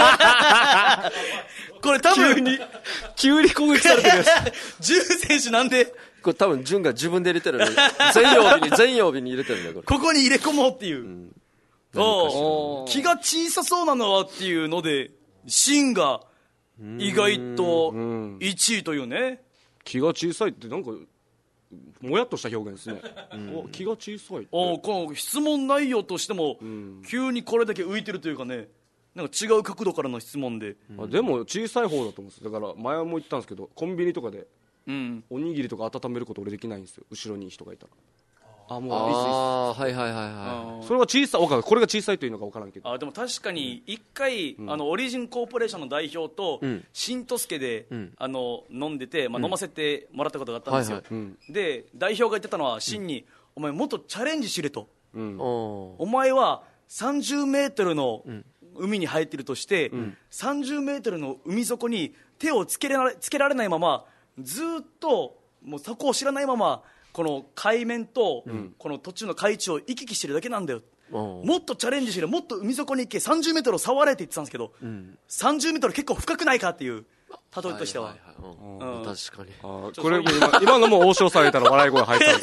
これ多分急に攻撃されてるやつ潤選手なんでこれ多分潤が自分で入れてるね。全曜日に入れてるね、これ。 ここに入れ込もうっていう、気が小さそうなのはっていうのでシンが意外と1位というね。 気が小さいってなんかもやっとした表現ですね、気が小さいって。 この質問内容としても、急にこれだけ浮いてるというかね、なんか違う角度からの質問で、 でも小さい方だと思うんです。だから前も言ったんですけど、コンビニとかで、おにぎりとか温めること俺できないんですよ、後ろに人がいたら。もうはいはいはい。 それは小さい、これが小さいというのか分からんけど。 でも確かに一回、オリジンコーポレーションの代表と、新とすけで、飲んでて、飲ませてもらったことがあったんですよ。で代表が言ってたのは、新に、お前もっとチャレンジしれと、お前は30メートルの海に入っているとして、30メートルの海底に手をつけられないまま、ずっともうそこを知らないまま、この海面とこの途中の海地を行き来してるだけなんだよ、もっとチャレンジしろ、もっと海底に行け、30メートルを触れって言ってたんですけど、30メートル結構深くないかっていう例えとしては、 確かに。 これ今のも応召されたら笑い声入ったん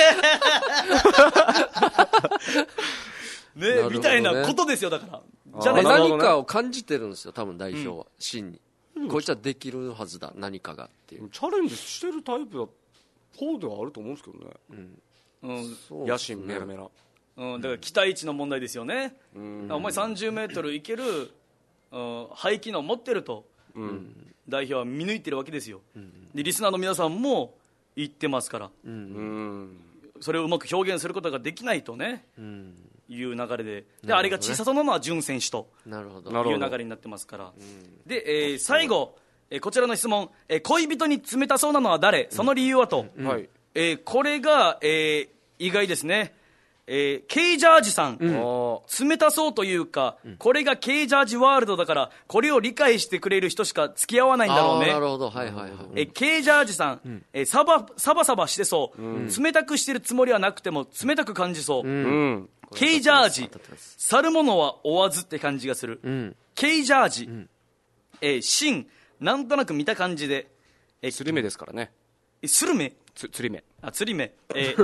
ですね、みたいなことですよ。だからじゃ何かを感じてるんですよ、多分代表は、真にこいつはできるはずだ、何かがっていう。 チャレンジしてるタイプだ方ではあると思うんですけどね、野心メラメラ、 だから期待値の問題ですよね。お前30メートルいける肺機能持ってると、代表は見抜いてるわけですよ。でリスナーの皆さんも言ってますから、それをうまく表現することができないとね、いう流れで、あれが小さそうなのは潤選手という流れになってますから。で、最後、こちらの質問、恋人に冷たそうなのは誰、その理由はと、これが、意外ですね。ケイジャージさん、冷たそうというか、これがケイジャージワールドだからこれを理解してくれる人しか付き合わないんだろうね。 なるほど、はいはいはい。 ケイジャージさん、サバサバしてそう、冷たくしてるつもりはなくても冷たく感じそう、ケイジャージ、去るものは追わずって感じがする、ケイジャージ、シン、なんとなく見た感じで、 釣り目ですからね。 スルメ、 釣り目、 釣り目、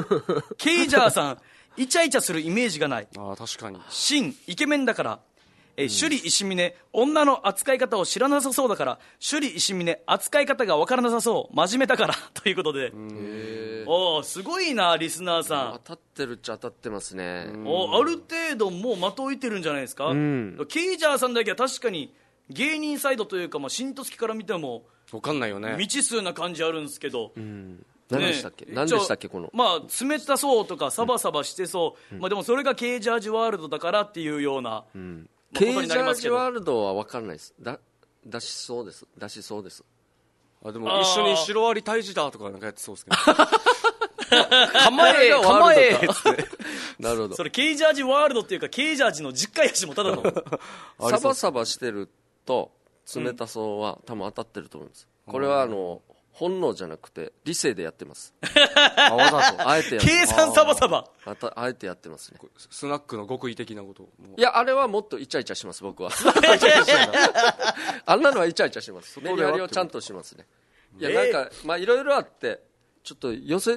ケイジャーさんイチャイチャするイメージがない。 確かに。 シン、イケメンだから、 首里石峰、女の扱い方を知らなさそうだから、首里石峰、扱い方が分からなさそう、真面目だからということで、おすごいな、リスナーさん。 当たってるっちゃ当たってますね。 ある程度もう的を射てるんじゃないですか。ケイジャーさんだけは確かに芸人サイドというか、新十月から見ても分かんないよね、 未知数な感じあるんですけど、 何でしたっけ、何でしたっけ、この冷たそうとかサバサバしてそう、でもそれがケージャージワールドだからっていうような、 ケージャージワールドは分かんないです。出しそうです。 でも一緒にシロアリ退治だとかなんかやってそうですけど構えっつってなるほど。 それケージャージワールドっていうか、ケージャージの実家やしもただのサバサバしてると冷たそうは多分当たってると思います。これは本能じゃなくて理性でやってますわざとあえてやって計算サバサバあえてやってますね。 スナックの極意的なこと。 いや、あれはもっとイチャイチャします、僕はあんなのはイチャイチャします。メリハリをちゃんとしますね。いや、なんかいろいろあって、ちょっと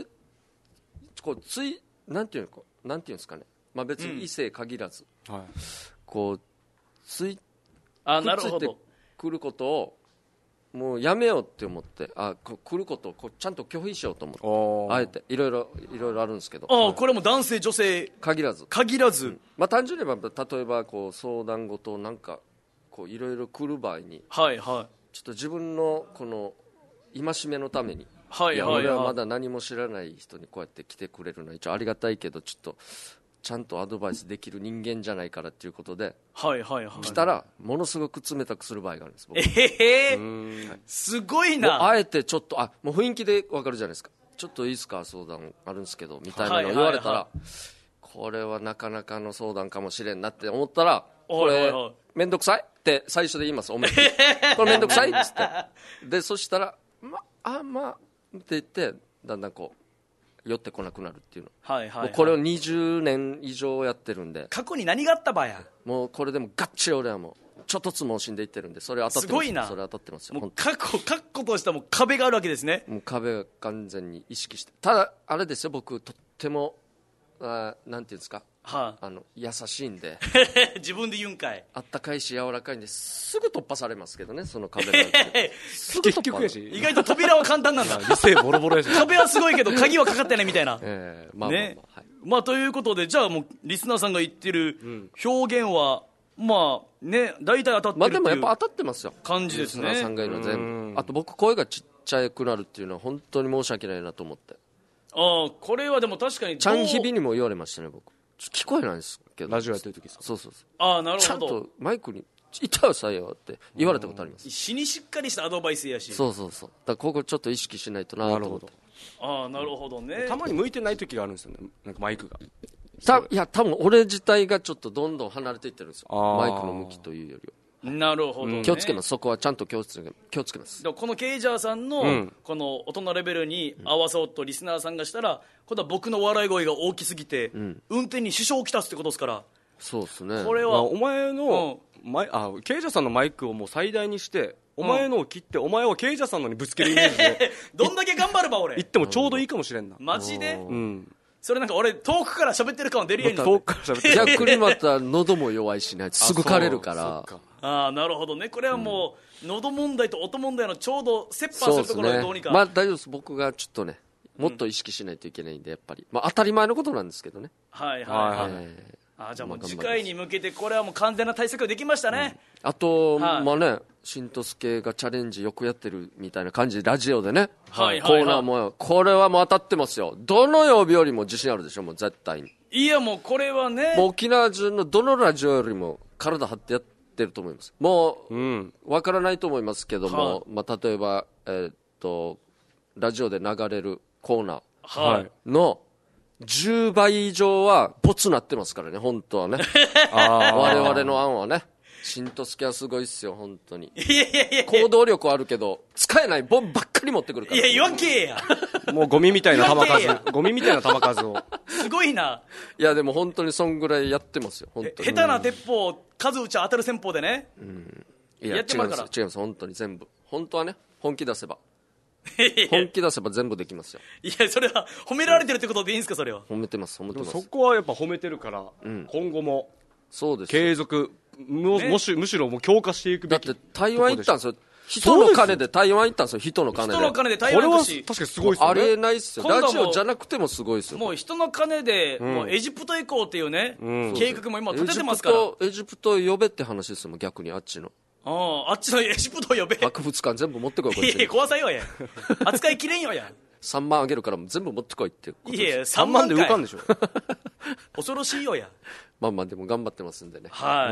なんていうんですかね、別に異性限らず、こうくっついてくることをもうやめようって思って、来ることをちゃんと拒否しようと思って、あえていろいろあるんですけど、 これも男性女性限らず、単純に言えば、例えば相談事をなんかいろいろ来る場合に、ちょっと自分のこの戒めのために、俺はまだ何も知らない人にこうやって来てくれるのは一応ありがたいけど、ちょっとちゃんとアドバイスできる人間じゃないからっていうことで、来たらものすごく冷たくする場合があるんです。 すごいな。 あえてちょっともう雰囲気で分かるじゃないですか。ちょっといいですか、相談あるんですけどみたいなのを言われたら、これはなかなかの相談かもしれんなって思ったら、これめんどくさいって最初で言います。これめんどくさいっつってで、そしたらって言って、だんだん寄ってこなくなるっていうの、もうこれを20年以上やってるんで、 過去に何があったばや、 もうこれでもがっちり俺はもうちょっとつも死んでいってるんで、それ当たってます。 すごいな。 それ当たってますよ。 もう過去としたもう壁があるわけですね。 もう壁が完全に意識して、ただあれですよ、僕とってもなんていうんですか、優しいんで自分で言うんかい。 あったかいし柔らかいんですぐ突破されますけどね、その壁なんて結局やし、 意外と扉は簡単なんだ理性ボロボロやし壁はすごいけど鍵はかかってないみたいなということで、じゃあもうリスナーさんが言ってる表現は大体当たってるっていうでもやっぱ当たってますよ、 感じですね。 リスナーさんが言うのは全部。あと僕声がちっちゃくなるっていうのは本当に申し訳ないなと思って。 これはでも確かにちゃんひびにも言われましたね。僕聞こえないんですけど、 ラジオやってる時ですか。 そうなるほど、ちゃんとマイクにいたよさよって言われたことあります。 死にしっかりしたアドバイスやし。 そうだからここちょっと意識しないとなと思って。 なるほどね。 たまに向いてない時があるんですよね、なんかマイクが。 いや多分俺自体がちょっとどんどん離れていってるんですよ、マイクの向きというよりは。 なるほど、ね、 気をつけます。そこはちゃんと気をつけます。 このケイジャーさんのこの音のレベルに合わそうとリスナーさんがしたら、今度は僕の笑い声が大きすぎて、運転に支障をきたすってことですから。 そうですね。 これはお前の、ケイジャーさんのマイクをもう最大にしてお前のを切って、お前はケイジャーさんのにぶつけるイメージでどんだけ頑張れば俺言ってもちょうどいいかもしれんな。 マジで。それなんか俺遠くから喋ってる感は出るようになって、 逆にまた喉も弱いしね、すぐ枯れるから。 なるほどね。これはもう喉問題と音問題のちょうど折半するところでどうにか。 大丈夫です。僕がちょっとね、もっと意識しないといけないんで、やっぱり当たり前のことなんですけどね。 じゃあもう次回に向けてこれはもう完全な対策ができましたね。 あと新十助がチャレンジよくやってるみたいな感じでラジオでね、コーナーもこれはもう当たってますよ。どの曜日よりも自信あるでしょ、もう絶対に。 いやもうこれはね、 もう沖縄中のどのラジオよりも体張ってやってると思います。もう分からないと思いますけども、例えばラジオで流れるコーナーの10倍以上はボツなってますからね、本当はね我々の案はね。新十助はすごいっすよ、本当に。行動力はあるけど使えないボンばっかり持ってくるから。 いや言わんけやもうゴミみたいな球数をすごいな。 いやでも本当にそんぐらいやってますよ、本当に。 下手な鉄砲数打ち当たる戦法でね。 いや違います本当に全部。本当はね、本気出せば全部できますよ。 いやそれは褒められてるってことでいいんですか。それは褒めてます。 そこはやっぱ褒めてるから、今後もそうです、継続むしろもう強化していくべき。 だって台湾行ったんですよ。人の金で台湾行ったんですよ。人の金で。 人の金で台湾行くし、 これは確かにすごいですよね。 ありえないっすよ。ラジオじゃなくてもすごいですよ。 もう人の金で、もうエジプト行こうっていうね、計画も今立ててますから。 エジプト呼べって話ですもん、逆にあっちの。 あっちのエジプト呼べ。 博物館全部持ってこい、こっちに。 いや、怖さよや。扱いきれんよや。 3万あげるから全部持ってこいってことです。 いや、3万で浮かんでしょ。 恐ろしいよや。 まあまあでも頑張ってますんでね。 はい。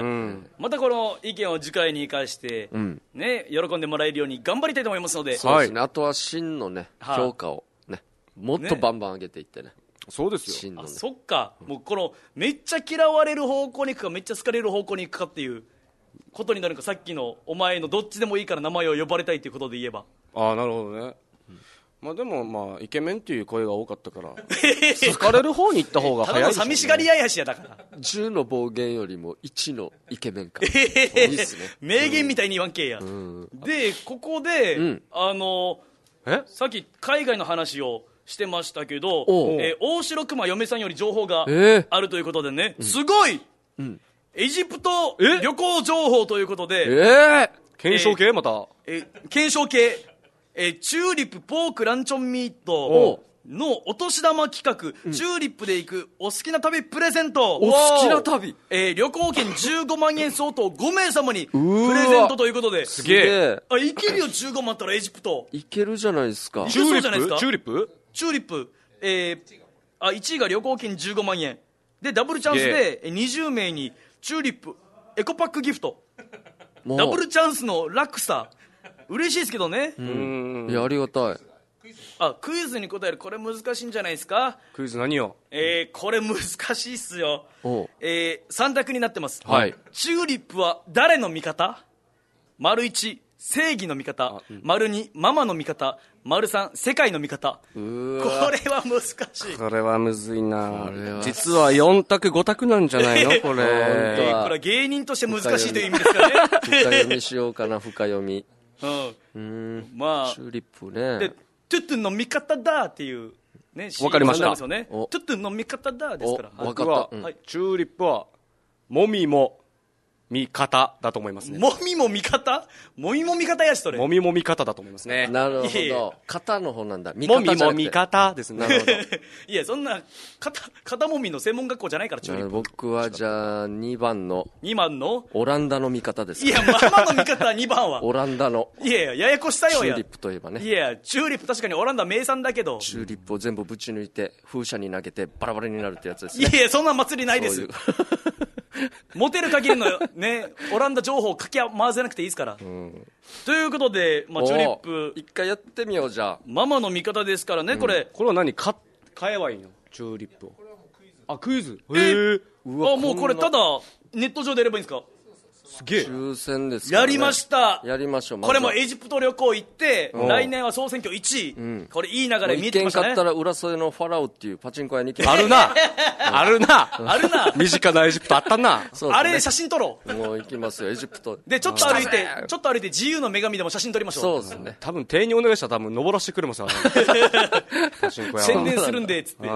またこの意見を次回に生かして、ね、喜んでもらえるように頑張りたいと思いますので。 そうですね。あとは真のね、評価をね、もっとバンバン上げていってね。 そうですよ。 そっか。もうこの、めっちゃ嫌われる方向に行くか、めっちゃ好かれる方向に行くかっていうことになるか、さっきのお前のどっちでもいいから名前を呼ばれたいということで言えば。 ああ、なるほどね。まあでもまあイケメンっていう声が多かったから好かれる方に行った方が早いでしょうね。 ただの寂しがり屋やしやだから 10の暴言よりも1のイケメンかいいっすね。 名言みたいに言わんけや、でここで、さっき海外の話をしてましたけど、大城熊嫁さんより情報があるということでね、すごい、エジプト旅行情報ということで、 検証系また、 検証系、チューリップポークランチョンミートのお年玉企画、チューリップで行くお好きな旅プレゼント、 お好きな旅、 旅行券15万円相当5名様にプレゼントということで、 すげえ、 行けるよ15万あったらエジプト行けるじゃないですか。 チューリップチューリップチューリップ、1位が旅行券15万円で、ダブルチャンスで20名にチューリップエコパックギフト、ダブルチャンスの落差嬉しいですけどね。 いや、ありがたい。 クイズに答える、これ難しいんじゃないですか。 クイズ何よ。 これ難しいっすよ。3択になってます。 はい。 チューリップは誰の味方？丸1、正義の味方。丸2、ママの味方。丸3、世界の味方。これは難しい。 これはむずいな。実は4択5択なんじゃないのこれ。 これは芸人として難しいという意味ですかね。 深読みしようかな、深読み。 まあ、 チューリップね。 で、トゥットゥンの味方だっていうね、 わかりました。 トゥットゥンの味方だですから。 わかった。 チューリップはもみも味方だと思いますね。 もみも味方？もみも味方やし、それ。 もみも味方だと思いますね。 なるほど。肩の方なんだ。 もみも味方ですね。 なるほど。 いや、そんな肩もみの専門学校じゃないから、チューリップ。 僕はじゃあ2番のオランダの味方です。 いや、ママの味方は2番はオランダの。 いや、ややこしさよや。 チューリップといえばね。 いや、チューリップ確かにオランダ名産だけど、 チューリップを全部ぶち抜いて風車に投げてバラバラになるってやつですね。 いや、そんな祭りないです。モテる限りのね、オランダ情報をかき回せなくていいですから。ということで、チューリップ一回やってみよう。じゃあママの味方ですからね。これは何買えばいいの？チューリップを。クイズ。 もうこれただネット上でやればいいんですか？ すげえ。 抽選ですからね。やりました。 やりましょう。 これもエジプト旅行行って、来年は総選挙1位。これいい流れ見えてきましたね。 一見買ったら浦添のファラオっていうパチンコ屋に行きます。あるな。あるな。身近なエジプトあったな。 あれ写真撮ろう。 もう行きますよ、エジプト。 で、ちょっと歩いて自由の女神でも写真撮りましょう。 そうですね。 多分店員にお願いしたら多分登らせてくれますよ。パチンコ屋。 宣伝するんで、つって。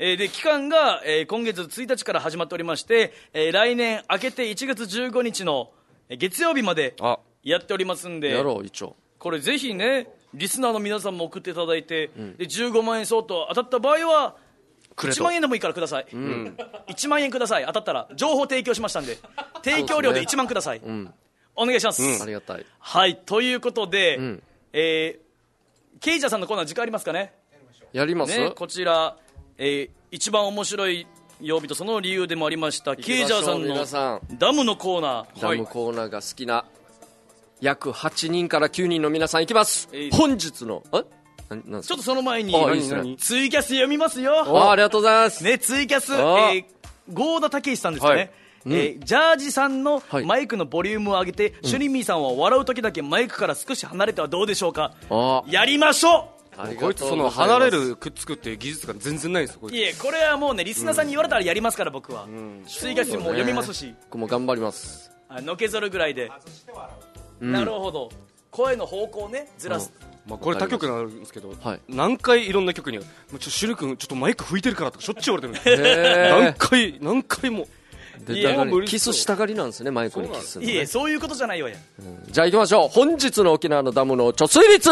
で、期間が今月1日から始まっておりまして、来年明けて1月15日の月曜日までやっておりますんで、 やろう。一応これぜひね、リスナーの皆さんも送っていただいて、で15万円相当当たった場合は1万円でもいいからください。1万円ください。当たったら情報提供しましたんで、提供料で1万ください。お願いします。 ありがたい。 はい、ということで、ケイジャーさんのコーナー時間ありますかね？ やりますね。こちら、一番面白い曜日とその理由でもありましたケイジャーさんのダムのコーナー。 ダムコーナーが好きな約8人から9人の皆さんいきます。本日のちょっとその前にツイキャス読みますよ。 ありがとうございます。 ね、ツイキャス、郷田武史さんですかね。ジャージさんのマイクのボリュームを上げて、シュリミーさんは笑う時だけマイクから少し離れてはどうでしょうか。やりましょう。 こいつその離れるくっつくっていう技術が全然ないですよ。 いえ、これはもうね、リスナーさんに言われたらやりますから僕は。ツイキャスも読みますし、 僕も頑張ります。 のけぞるぐらいで。なるほど。声の方向をねずらす。 これ他局になるんですけど、何回いろんな局にシュル君ちょっとマイク拭いてるからとかしょっちゅう言われてるんです。何回も出たがり、キスしたがりなんですね、マイクにキスの、ね、 いえ、そういうことじゃないよや、 じゃあ行きましょう。本日の沖縄のダムの貯水率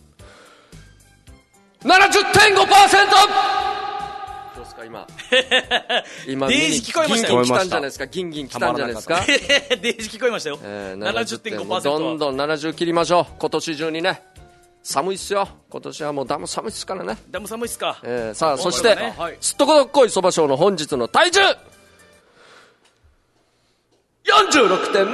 70.5%。 どうですか今デージ聞こえましたよ。 ギンギン来たんじゃないですか。ギンギン来たんじゃないですか。 デージ聞こえましたよ。70.5%。 どんどん70切りましょう。今年中にね。寒いっすよ。今年はもうダム寒いっすからね。 ダム寒いっすか。 さあ、そして、すっとこどっこいそば賞の本日の体重 46.7 キロ。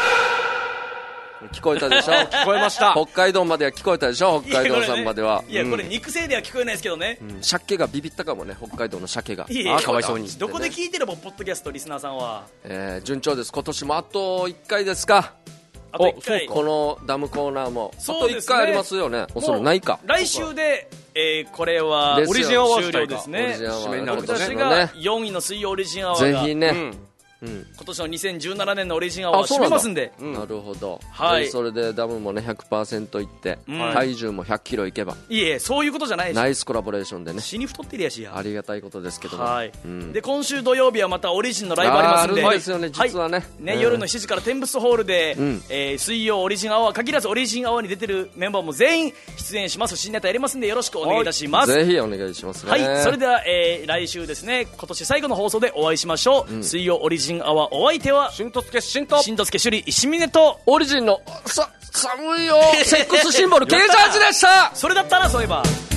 聞こえたでしょ。 聞こえました。 北海道までは聞こえたでしょ。北海道さんまでは。 いや、これ肉声では聞こえないですけどね。 鮭がビビったかもね、北海道の鮭が。 かわいそうに。どこで聞いてればポッドキャストリスナーさんは。 順調です。今年もあと1回ですか。 あと1回。 このダムコーナーもあと1回ありますよね。おそらくないか。 来週でこれはオリジンアワー終了ですね。僕たちが4位の水曜オリジンアワーがぜひね。 今年の2017年のオリジンアワーを締めますんで。 なるほど。 はい。 それでダムもね 100% いって体重も100キロいけば。 いえ、そういうことじゃないし。 ナイスコラボレーションでね。 死に太ってるやしや。 ありがたいことですけども。 はい。で今週土曜日はまたオリジンのライブありますんで。 あるんですよね、実はね。 夜の7時からテンブスホールで水曜オリジンアワー限らずオリジンアワーに出てるメンバーも全員出演します。新ネタやりますんでよろしくお願いいたします。 ぜひお願いしますね。 はい。それでは来週ですね、今年最後の放送でお会いしましょう。水曜オリジンアワーお相手は新とつけ新とつけ首里石峰とオリジンの寒いよセックスシンボルケージャージでした。 それだったらそういえば